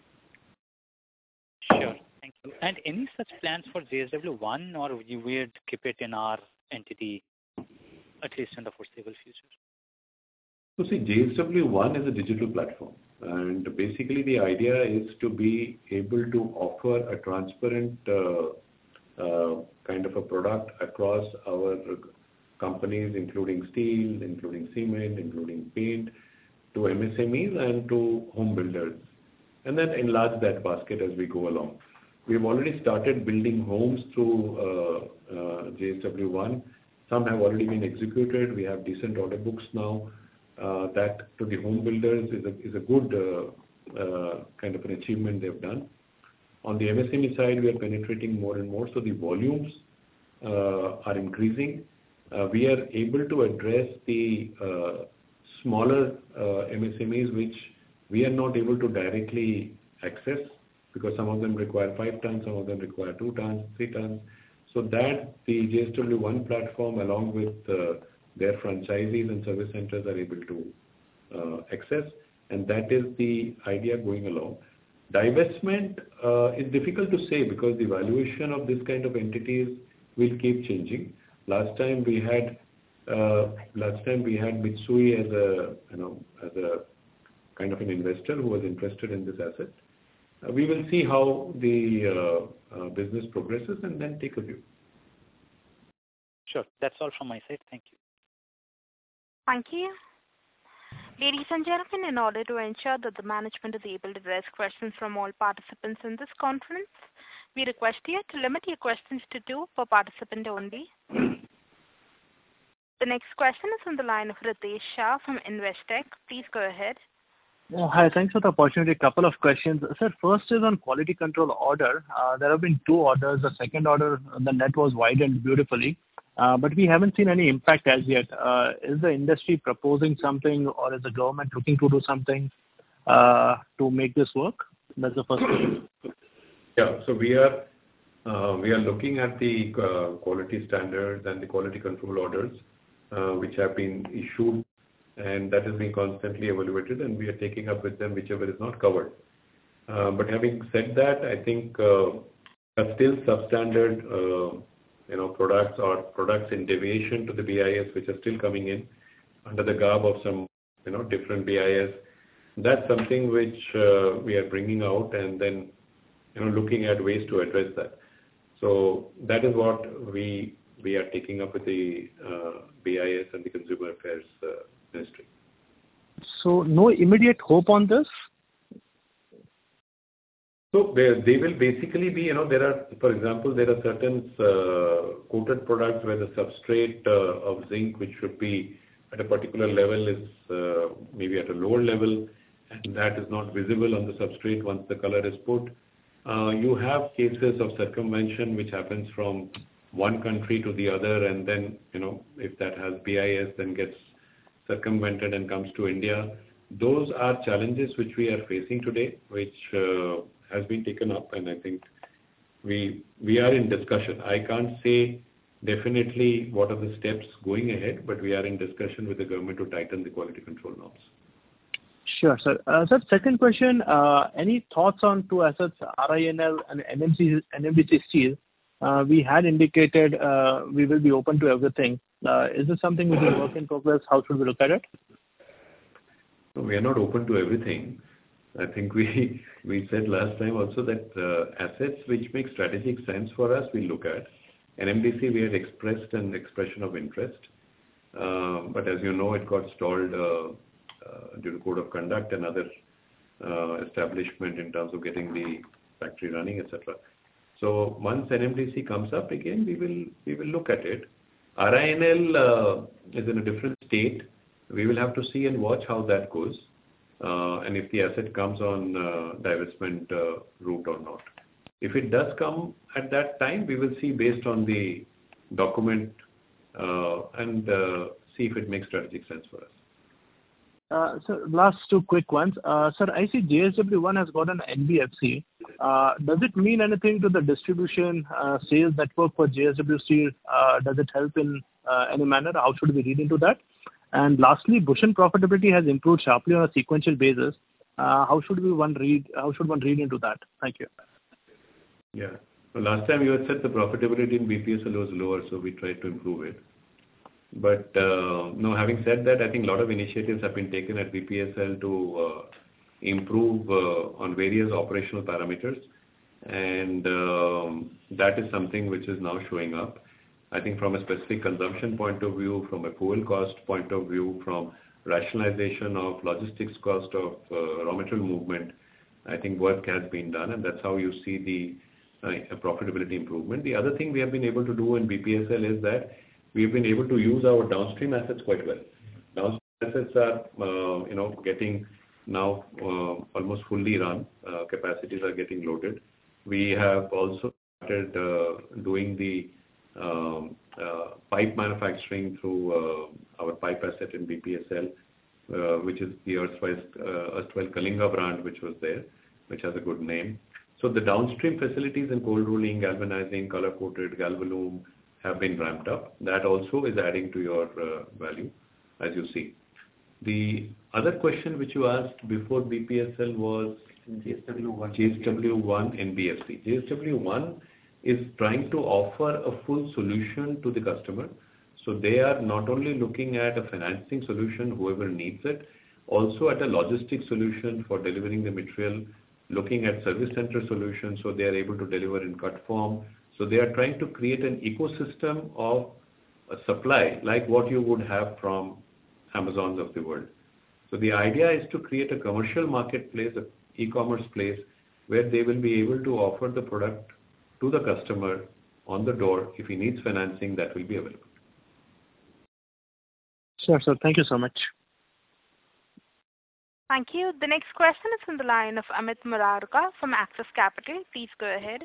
Sure, thank you. And any such plans for JSW One, or you would keep it in our entity, at least in the foreseeable future? So see, JSW One is a digital platform. And basically the idea is to be able to offer a transparent kind of a product across our companies, including steel, including cement, including paint, to MSMEs and to home builders, and then enlarge that basket as we go along. We've already started building homes through JSW One. Some have already been executed. We have decent order books now. That to the home builders is a good kind of an achievement they've done. On the MSME side, we are penetrating more and more, so the volumes are increasing. We are able to address the smaller MSMEs which we are not able to directly access, because some of them require 5 tons, some of them require 2 tons, 3 tons. So that the JSW One platform, along with their franchisees and service centers, are able to access, and that is the idea going along. Divestment is difficult to say because the valuation of this kind of entities will keep changing. Last time we had Mitsui as a kind of an investor who was interested in this asset. We will see how the business progresses and then take a view. Sure. That's all from my side. Thank you. Thank you. Ladies and gentlemen, in order to ensure that the management is able to address questions from all participants in this conference, we request you to limit your questions to 2 per participant only. The next question is on the line of Ritesh Shah from Investec. Please go ahead. Hi, thanks for the opportunity. A couple of questions. Sir, first is on quality control order. There have been 2 orders. The second order, the net was widened beautifully, but we haven't seen any impact as yet. Is the industry proposing something, or is the government looking to do something to make this work? That's the first question. Yeah, so we are looking at the quality standards and the quality control orders which have been issued, and that is being constantly evaluated, and we are taking up with them whichever is not covered. But having said that, I think are still substandard, products or products in deviation to the BIS, which are still coming in under the garb of some, different BIS. That's something which we are bringing out and then, looking at ways to address that. So that is what we are taking up with the BIS and the Consumer Affairs Ministry. So no immediate hope on this? So they will basically be, for example, there are certain coated products where the substrate of zinc, which should be at a particular level, is maybe at a lower level, and that is not visible on the substrate once the color is put. You have cases of circumvention which happens from one country to the other, and then, if that has BIS, then gets circumvented and comes to India. Those are challenges which we are facing today, which has been taken up, and I think we are in discussion. I can't say definitely what are the steps going ahead, but we are in discussion with the government to tighten the quality control norms. Sure, sir. Sir, second question, any thoughts on two assets, RINL and NMDC Steel? We had indicated we will be open to everything. Is this something which is work in progress? How should we look at it? We are not open to everything. I think we said last time also that assets which make strategic sense for us, we look at. NMDC, we had expressed an expression of interest. But as you know, it got stalled due to code of conduct and other establishment in terms of getting the factory running, etc. So once NMDC comes up again, we will look at it. RINL is in a different state. We will have to see and watch how that goes, and if the asset comes on divestment route or not. If it does come at that time, we will see based on the document and see if it makes strategic sense for us. So last two quick ones. Sir, I see JSW1 has got an NBFC. Does it mean anything to the distribution sales network for JSW Steel? Does it help in any manner? How should we read into that? And lastly, Bhushan profitability has improved sharply on a sequential basis. How should one read into that? Thank you. Yeah. So last time you had said the profitability in BPSL was lower, so we tried to improve it. But no, having said that, I think a lot of initiatives have been taken at BPSL to improve on various operational parameters, and that is something which is now showing up. I think from a specific consumption point of view, from a fuel cost point of view, from rationalization of logistics cost of raw material movement, I think work has been done, and that's how you see the profitability improvement. The other thing we have been able to do in BPSL is that we've been able to use our downstream assets quite well. Downstream assets are, getting now almost fully run. Capacities are getting loaded. We have also started doing the pipe manufacturing through our pipe asset in BPSL, which is the erstwhile Kalinga brand, which was there, which has a good name. So the downstream facilities in cold rolling, galvanizing, color-coated, Galvalume have been ramped up. That also is adding to your value, as you see. The other question which you asked before BPSL was JSW1 NBFC. JSW1 is trying to offer a full solution to the customer. So they are not only looking at a financing solution, whoever needs it, also at a logistic solution for delivering the material, looking at service center solutions, so they are able to deliver in cut form. So they are trying to create an ecosystem of a supply like what you would have from Amazons of the world. So the idea is to create a commercial marketplace, an e-commerce place, where they will be able to offer the product to the customer on the door. If he needs financing, that will be available. Sure, sir. Thank you so much. Thank you. The next question is from the line of Amit Murarka from Axis Capital. Please go ahead.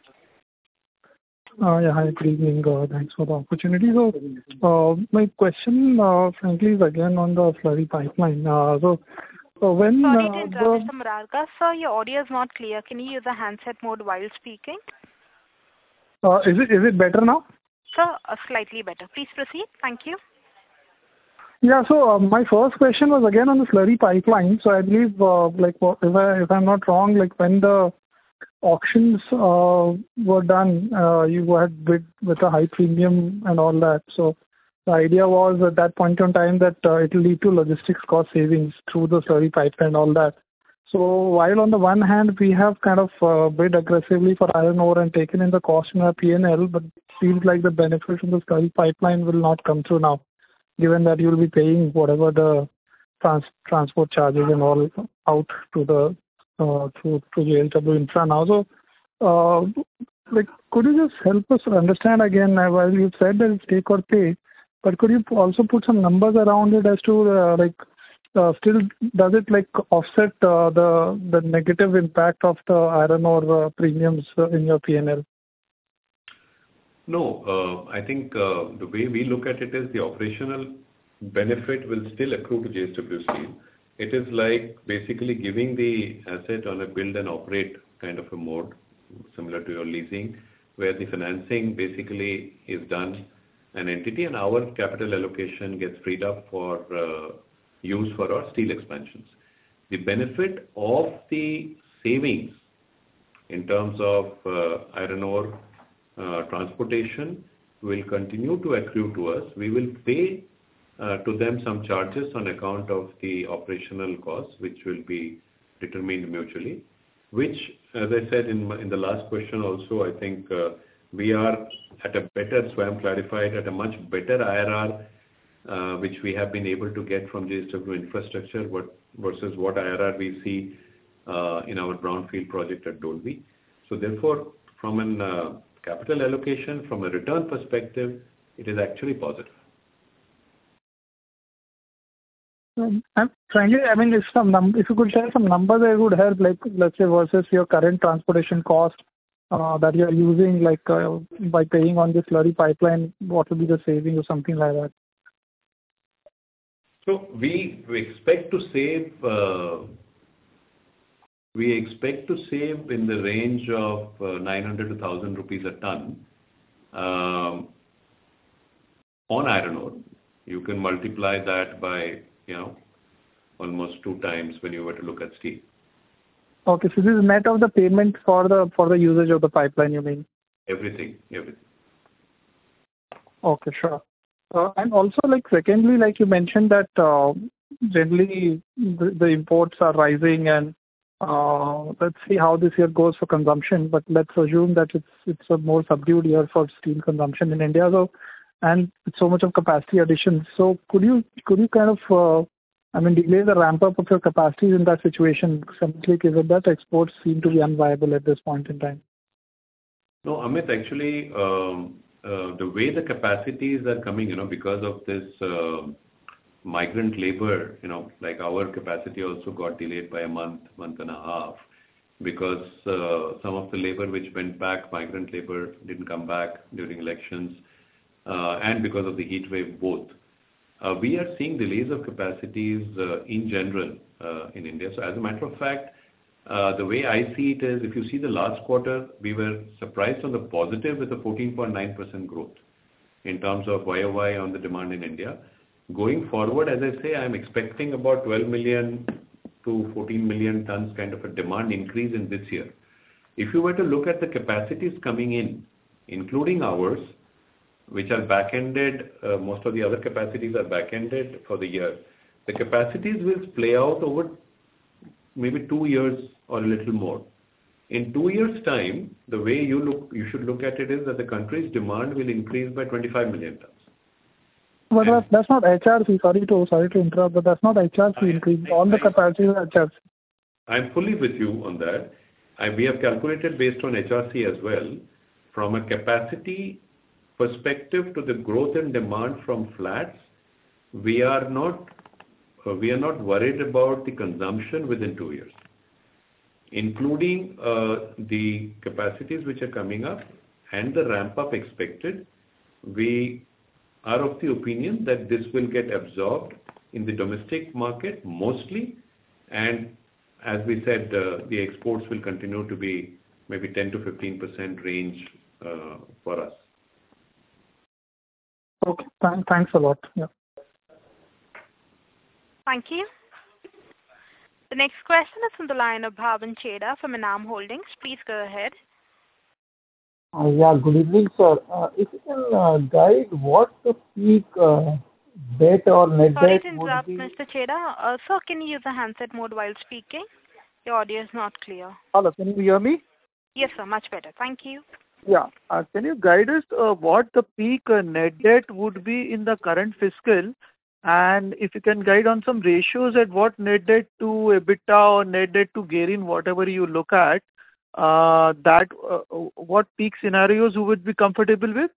Yeah, hi, good evening. Thanks for the opportunity. So, my question, frankly, is again on the slurry pipeline. When sorry to interrupt, Mr. Murarka. Sir, your audio is not clear. Can you use the handset mode while speaking? Is it better now? Sir, slightly better. Please proceed. Thank you. Yeah, so my first question was again on the slurry pipeline. So I believe, if I'm not wrong, like when the auctions were done, you had bid with a high premium and all that. So the idea was at that point in time that it will lead to logistics cost savings through the slurry pipeline and all that. So while on the one hand we have kind of bid aggressively for iron ore and taken in the cost in our P&L, but it seems like the benefit from the slurry pipeline will not come through now, given that you will be paying whatever the transport charges and all out to the to JSW Infra now. So, could you just help us understand again? While you said that it's take or pay, but could you also put some numbers around it as to still does it offset the negative impact of the iron ore premiums in your P&L? No, I think the way we look at it is the operational benefit will still accrue to JSW Steel. It is like basically giving the asset on a build and operate kind of a mode, similar to your leasing, where the financing basically is done an entity and our capital allocation gets freed up for use for our steel expansions. The benefit of the savings in terms of iron ore transportation will continue to accrue to us. We will pay to them some charges on account of the operational costs, which will be determined mutually, which, as I said in the last question also, I think we are at a better, Swam clarified, at a much better IRR, which we have been able to get from JSW Infrastructure versus what IRR we see in our brownfield project at Dolvi. So therefore, from a capital allocation, from a return perspective, it is actually positive. Frankly, I mean, if you could share some numbers, it would help, let's say, versus your current transportation cost that you are using, by paying on this slurry pipeline, what will be the saving or something like that? So we expect to save. We expect to save in the range of 900 to 1,000 rupees a ton on iron ore. You can multiply that by almost 2 times when you were to look at steel. Okay, so this is net of the payment for the usage of the pipeline, you mean? Everything. Okay, sure. And also, secondly, you mentioned that generally the imports are rising, and let's see how this year goes for consumption. But let's assume that it's a more subdued year for steel consumption in India, and with so much of capacity addition. So could you kind of delay the ramp up of your capacities in that situation, simply given that exports seem to be unviable at this point in time? No, Amit, actually, the way the capacities are coming, because of this migrant labor, our capacity also got delayed by a month and a half, because some of the labor which went back, migrant labor, didn't come back during elections, and because of the heat wave both. We are seeing delays of capacities in general in India. So as a matter of fact, the way I see it is, if you see the last quarter, we were surprised on the positive with a 14.9% growth in terms of YOY on the demand in India. Going forward, as I say, I'm expecting about 12 million to 14 million tons kind of a demand increase in this year. If you were to look at the capacities coming in, including ours, which are back-ended, most of the other capacities are back-ended for the year. The capacities will play out over maybe 2 years or a little more. In 2 years' time, the way you should look at it is that the country's demand will increase by 25 million tons. But that's not HRC. Sorry to interrupt, but that's not HRC increase. All the capacities are HRC. I'm fully with you on that. We have calculated based on HRC as well. From a capacity perspective to the growth and demand from flats, we are not worried about the consumption within 2 years, including the capacities which are coming up and the ramp up expected. We are of the opinion that this will get absorbed in the domestic market mostly, and as we said, the exports will continue to be maybe 10 to 15% range for us. Okay, thanks a lot. Yeah. Thank you. The next question is from the line of Bhavan Cheda from Enam Holdings. Please go ahead. Yeah, good evening, sir. If you can guide what the peak debt or net Sorry debt to would interrupt, be. Mr. Cheda. Sir, can you use the handset mode while speaking? Your audio is not clear. Hello, can you hear me? Yes, sir. Much better. Thank you. Yeah. Can you guide us what the peak net debt would be in the current fiscal? And if you can guide on some ratios at what net debt to EBITDA or net debt to gearing, whatever you look at, what peak scenarios you would be comfortable with?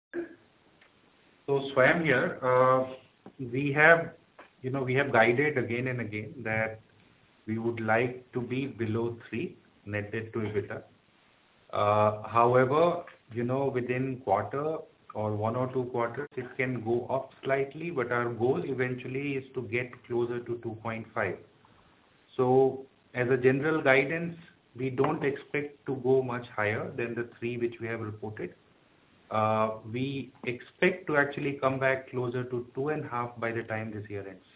So Swayam here, we have guided again and again that we would like to be below 3 net debt to EBITDA. However, within quarter or 1 or 2 quarters, it can go up slightly, but our goal eventually is to get closer to 2.5. So as a general guidance, we don't expect to go much higher than the 3 which we have reported. We expect to actually come back closer to 2.5 by the time this year ends.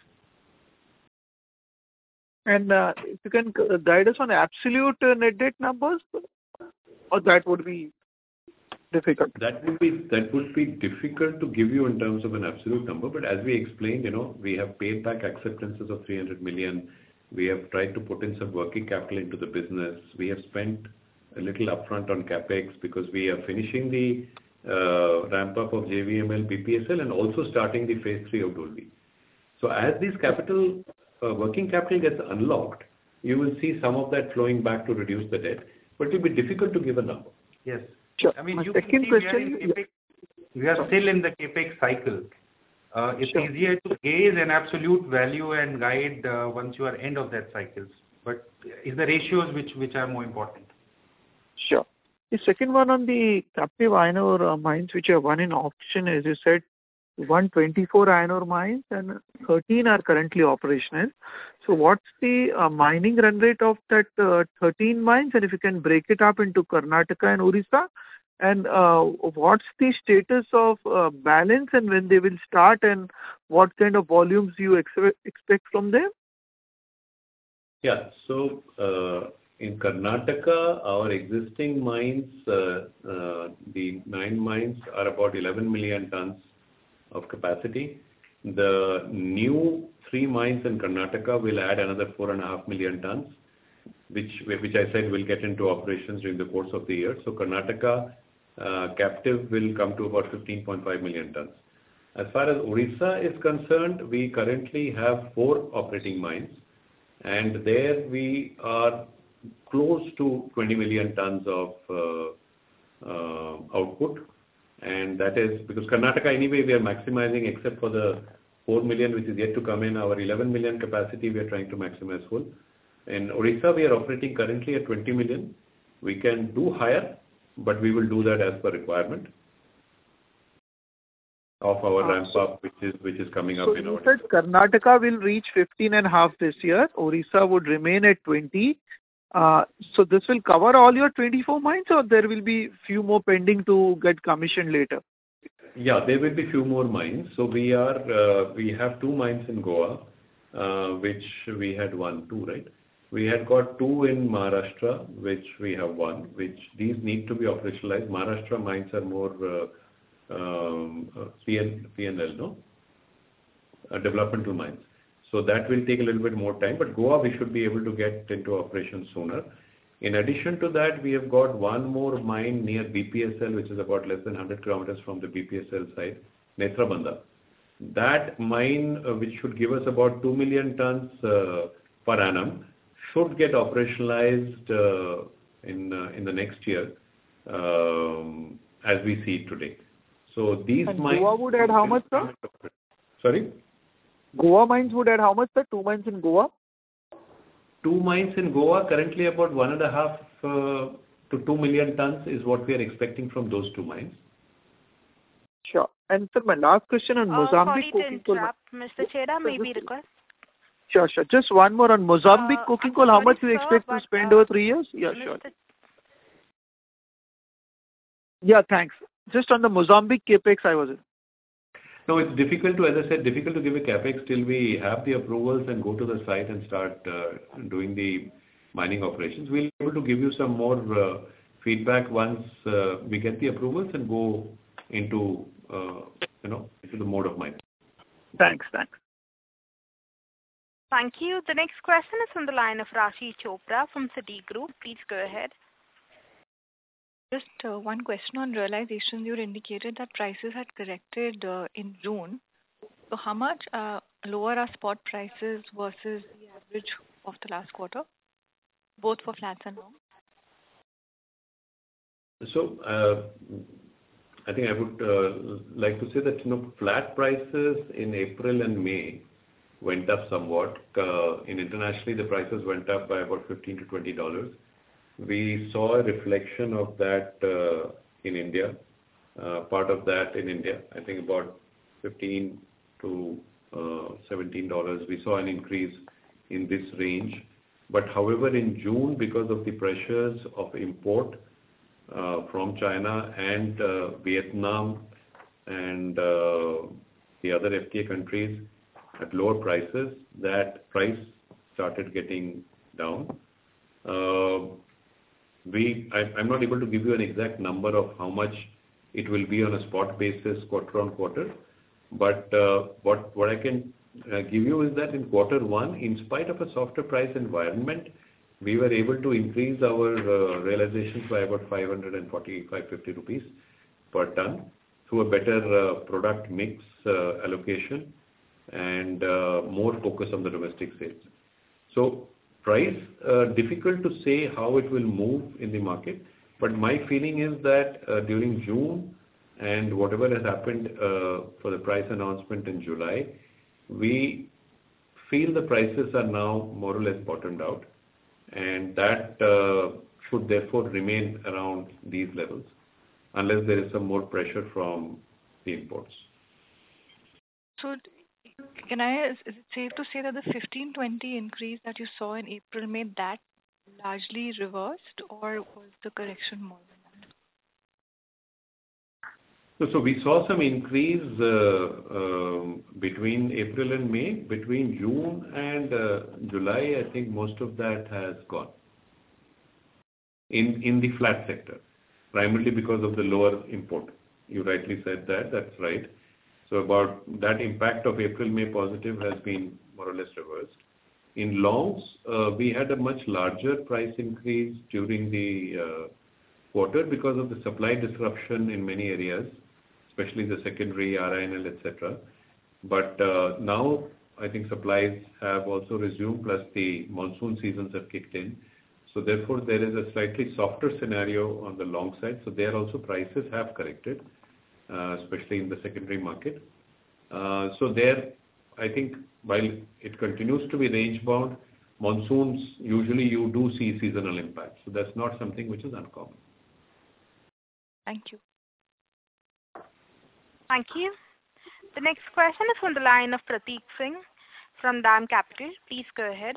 And if you can guide us on absolute net debt numbers, or that would be difficult? That would be difficult to give you in terms of an absolute number. But as we explained, we have paid back acceptances of 300 million. We have tried to put in some working capital into the business. We have spent a little upfront on capex because we are finishing the ramp up of JVML, BPSL, and also starting the phase 3 of Dolvi. So as this working capital gets unlocked, you will see some of that flowing back to reduce the debt. But it will be difficult to give a number. Yes. Sure. I mean, My you second can see question, we are still in the capex cycle. It's easier to gauge an absolute value and guide once you are end of that cycle. But it's the ratios which are more important. Sure. The second one on the captive iron ore mines which are won in auction, as you said, 124 iron ore mines and 13 are currently operational. So what's the mining run rate of that 13 mines? And if you can break it up into Karnataka and Orissa, and what's the status of balance and when they will start, and what kind of volumes you expect from them? Yeah. So in Karnataka, our existing mines, the 9 mines are about 11 million tons of capacity. The new 3 mines in Karnataka will add another 4.5 million tons, which I said will get into operations during the course of the year. So Karnataka captive will come to about 15.5 million tons. As far as Orissa is concerned, we currently have 4 operating mines, and there we are close to 20 million tons of output. And that is because Karnataka anyway we are maximizing, except for the 4 million which is yet to come in. Our 11 million capacity we are trying to maximize full. In Orissa we are operating currently at 20 million. We can do higher, but we will do that as per requirement of our ramp up, which is coming up in So you Orissa. said Karnataka will reach 15.5 this year. Orissa would remain at 20. So this will cover all your 24 mines, or there will be few more pending to get commissioned later? Yeah, there will be few more mines. So we have 2 mines in Goa, which we had 1, 2, right? We had got 2 in Maharashtra, which we have 1, which these need to be operationalized. Maharashtra mines are more P&L, no? Developmental mines. So that will take a little bit more time, but Goa we should be able to get into operation sooner. In addition to that, we have got 1 more mine near BPSL, which is about less than 100 kilometers from the BPSL side, Netrabanda. That mine, which should give us about 2 million tons per annum, should get operationalized in the next year, as we see it today. So these mines. Goa would add how much, sir? Sorry? Goa mines would add how much, sir? 2 mines in Goa? 2 mines in Goa, currently about 1.5 to 2 million tons is what we are expecting from those 2 mines. Sure. And sir, my last question on Mozambique. Sorry to interrupt, Mr. Cheda, may we request? Sure. Just one more on Mozambique coking coal. How much you expect to spend over 3 years? Yeah, sure. Yeah, thanks. Just on the Mozambique capex I was in. No, it's difficult to, as I said, difficult to give a capex till we have the approvals and go to the site and start doing the mining operations. We'll be able to give you some more feedback once we get the approvals and go into into the mode of mining. Thanks. Thank you. The next question is from the line of Rashi Chopra from Citigroup. Please go ahead. Just one question on realizations. You indicated that prices had corrected in June. So how much lower are spot prices versus the average of the last quarter, both for flats and longs? So I think I would like to say that flat prices in April and May went up somewhat. Internationally, the prices went up by about $15 to $20. We saw a reflection of that in India, part of that in India, I think about $15 to $17. We saw an increase in this range. But however, in June, because of the pressures of import from China and Vietnam and the other FTA countries at lower prices, that price started getting down. I'm not able to give you an exact number of how much it will be on a spot basis quarter on quarter, but what I can give you is that in quarter one, in spite of a softer price environment, we were able to increase our realizations by about 550 rupees per ton through a better product mix allocation and more focus on the domestic sales. So price, difficult to say how it will move in the market, but my feeling is that during June and whatever has happened for the price announcement in July, we feel the prices are now more or less bottomed out, and that should therefore remain around these levels unless there is some more pressure from the imports. So is it safe to say that the 15-20 increase that you saw in April, May, that largely reversed, or was the correction more than that? So we saw some increase between April and May. Between June and July, I think most of that has gone in the flat sector, primarily because of the lower import. You rightly said that. That's right. So about that impact of April, May positive has been more or less reversed. In longs, we had a much larger price increase during the quarter because of the supply disruption in many areas, especially the secondary, RINL, etc. But now I think supplies have also resumed, plus the monsoon seasons have kicked in. So therefore, there is a slightly softer scenario on the long side. So there also prices have corrected, especially in the secondary market. So there, I think while it continues to be range bound, monsoons, usually you do see seasonal impact. So that's not something which is uncommon. Thank you. Thank you. The next question is from the line of Prateek Singh from DAM Capital. Please go ahead.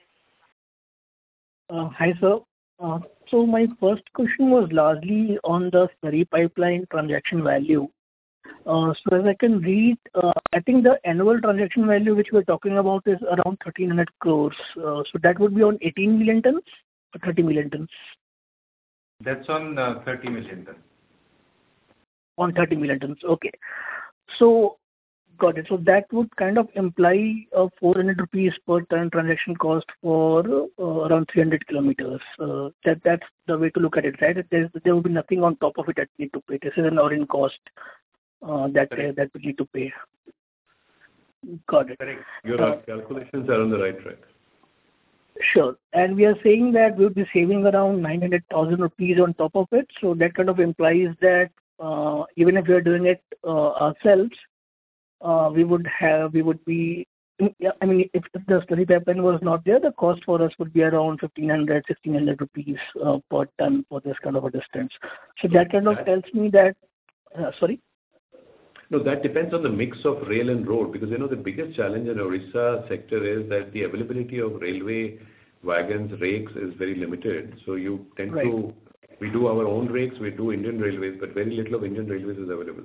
Hi, sir. So my first question was largely on the slurry pipeline transaction value. So as I can read, I think the annual transaction value which we're talking about is around 1,300 crores. So that would be on 18 million tons or 30 million tons? That's on 30 million tons. On 30 million tons. Okay. So got it. So that would kind of imply a 400 rupees per ton transaction cost for around 300 kilometers. That's the way to look at it, right? There will be nothing on top of it that we need to pay. This is an all-in cost that we need to pay. Got it. Correct. Your calculations are on the right track. Sure. And we are saying that we would be saving around 900,000 rupees on top of it. So that kind of implies that even if we are doing it ourselves, we would be, I mean, if the slurry pipeline was not there, the cost for us would be around 1,500 rupees per ton for this kind of a distance. So that kind of tells me that, sorry? No, that depends on the mix of rail and road, because the biggest challenge in Orissa sector is that the availability of railway wagons, rakes is very limited. So you tend to, we do our own rakes, we do Indian Railways, but very little of Indian Railways is available.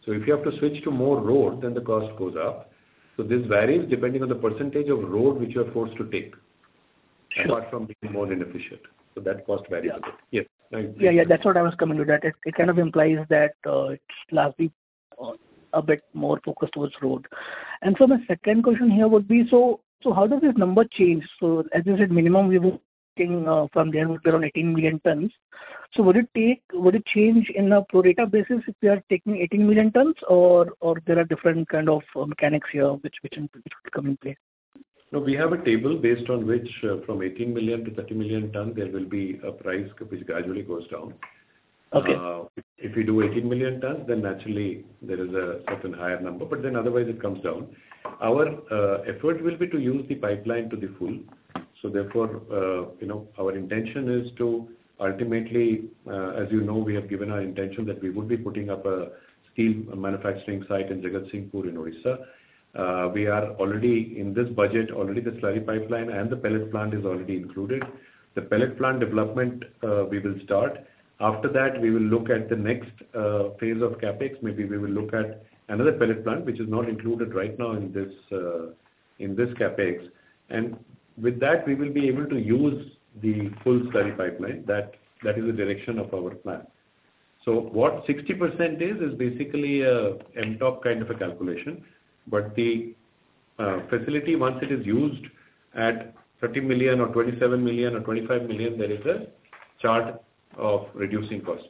So if you have to switch to more road, then the cost goes up. So this varies depending on the percentage of road which you are forced to take, apart from being more inefficient. So that cost varies a bit. Yes. Yeah, that's what I was coming to. That it kind of implies that it's largely a bit more focused towards road. And so my second question here would be, so how does this number change? So as you said, minimum we were taking from there would be around 18 million tons. So would it change in a pro rata basis if we are taking 18 million tons, or there are different kind of mechanics here which would come in play? No, we have a table based on which from 18 million to 30 million tons there will be a price which gradually goes down. Okay. If we do 18 million tons, then naturally there is a certain higher number, but then otherwise it comes down. Our effort will be to use the pipeline to the full. So therefore, our intention is to ultimately, as you know, we have given our intention that we would be putting up a steel manufacturing site in Jagatsinghpur in Odisha. We are already in this budget, already the slurry pipeline and the pellet plant is already included. The pellet plant development we will start. After that, we will look at the next phase of capex. Maybe we will look at another pellet plant, which is not included right now in this capex. And with that, we will be able to use the full slurry pipeline. That is the direction of our plan. So what 60% is basically a MTOP kind of a calculation. But the facility, once it is used at 30 million or 27 million or 25 million, there is a chart of reducing cost.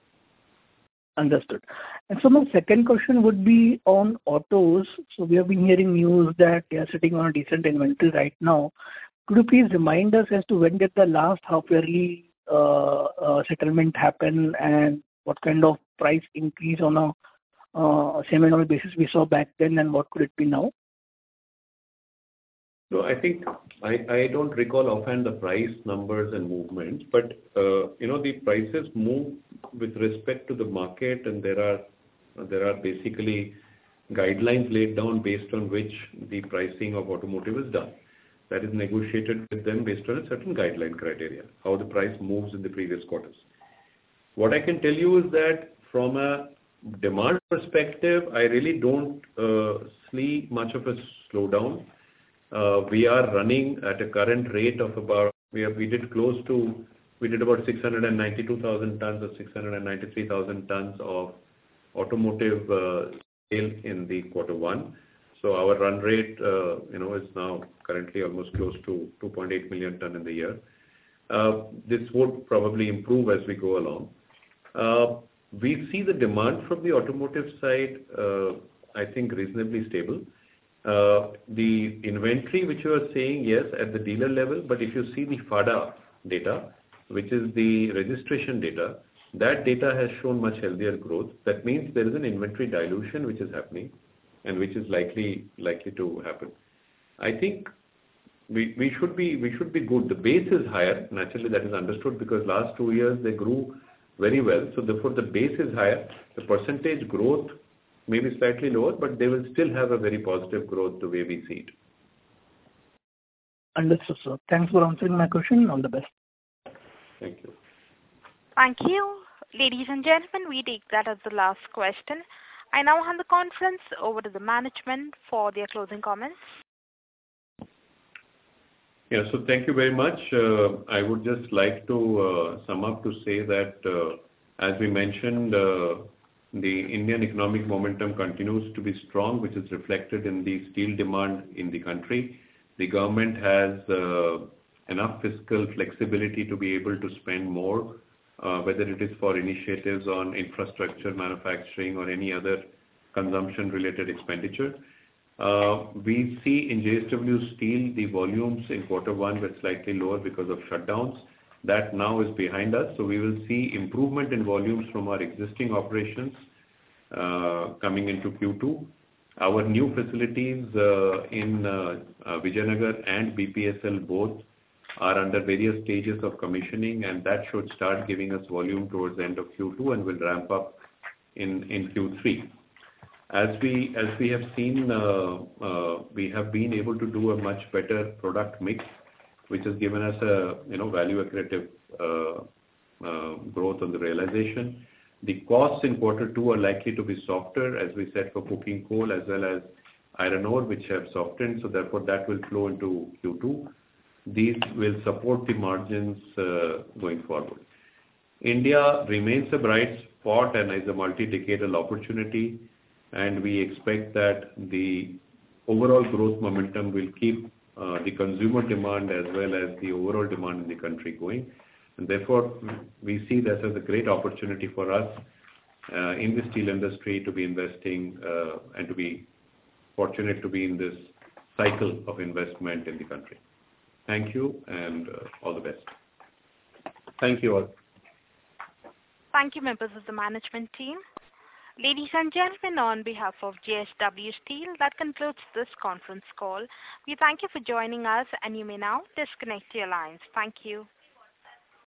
Understood. And so my second question would be on autos. So we have been hearing news that they are sitting on a decent inventory right now. Could you please remind us as to when did the last half-yearly settlement happen, and what kind of price increase on a semi-annual basis we saw back then, and what could it be now? No, I think I don't recall offhand the price numbers and movements, but the prices move with respect to the market, and there are basically guidelines laid down based on which the pricing of automotive is done. That is negotiated with them based on a certain guideline criteria, how the price moves in the previous quarters. What I can tell you is that from a demand perspective, I really don't see much of a slowdown. We are running at a current rate of about, we did about 692,000 tons or 693,000 tons of automotive sale in the quarter one. So our run rate, is now currently almost close to 2.8 million ton in the year. This would probably improve as we go along. We see the demand from the automotive side, I think reasonably stable. The inventory which you are saying, yes, at the dealer level, but if you see the FADA data, which is the registration data, that data has shown much healthier growth. That means there is an inventory dilution which is happening and which is likely to happen. I think we should be good. The base is higher. Naturally, that is understood because last 2 years they grew very well. So therefore, the base is higher. The percentage growth may be slightly lower, but they will still have a very positive growth the way we see it. Understood, sir. Thanks for answering my question. All the best. Thank you. Thank you. Ladies and gentlemen, we take that as the last question. I now hand the conference over to the management for their closing comments. Yeah, so thank you very much. I would just like to sum up to say that, as we mentioned, the Indian economic momentum continues to be strong, which is reflected in the steel demand in the country. The government has enough fiscal flexibility to be able to spend more, whether it is for initiatives on infrastructure, manufacturing, or any other consumption-related expenditure. We see in JSW Steel the volumes in quarter one were slightly lower because of shutdowns. That now is behind us, so we will see improvement in volumes from our existing operations coming into Q2. Our new facilities in Vijayanagar and BPSL both are under various stages of commissioning, and that should start giving us volume towards the end of Q2 and will ramp up in Q3. As we have seen, we have been able to do a much better product mix, which has given us a value accretive growth on the realization. The costs in quarter two are likely to be softer, as we said, for coking coal as well as iron ore, which have softened. So therefore, that will flow into Q2. These will support the margins going forward. India remains a bright spot and is a multi-decadal opportunity, and we expect that the overall growth momentum will keep the consumer demand as well as the overall demand in the country going. And therefore, we see this as a great opportunity for us in the steel industry to be investing and to be fortunate to be in this cycle of investment in the country. Thank you and all the best. Thank you all. Thank you, members of the management team. Ladies and gentlemen, on behalf of JSW Steel, that concludes this conference call. We thank you for joining us, and you may now disconnect your lines. Thank you.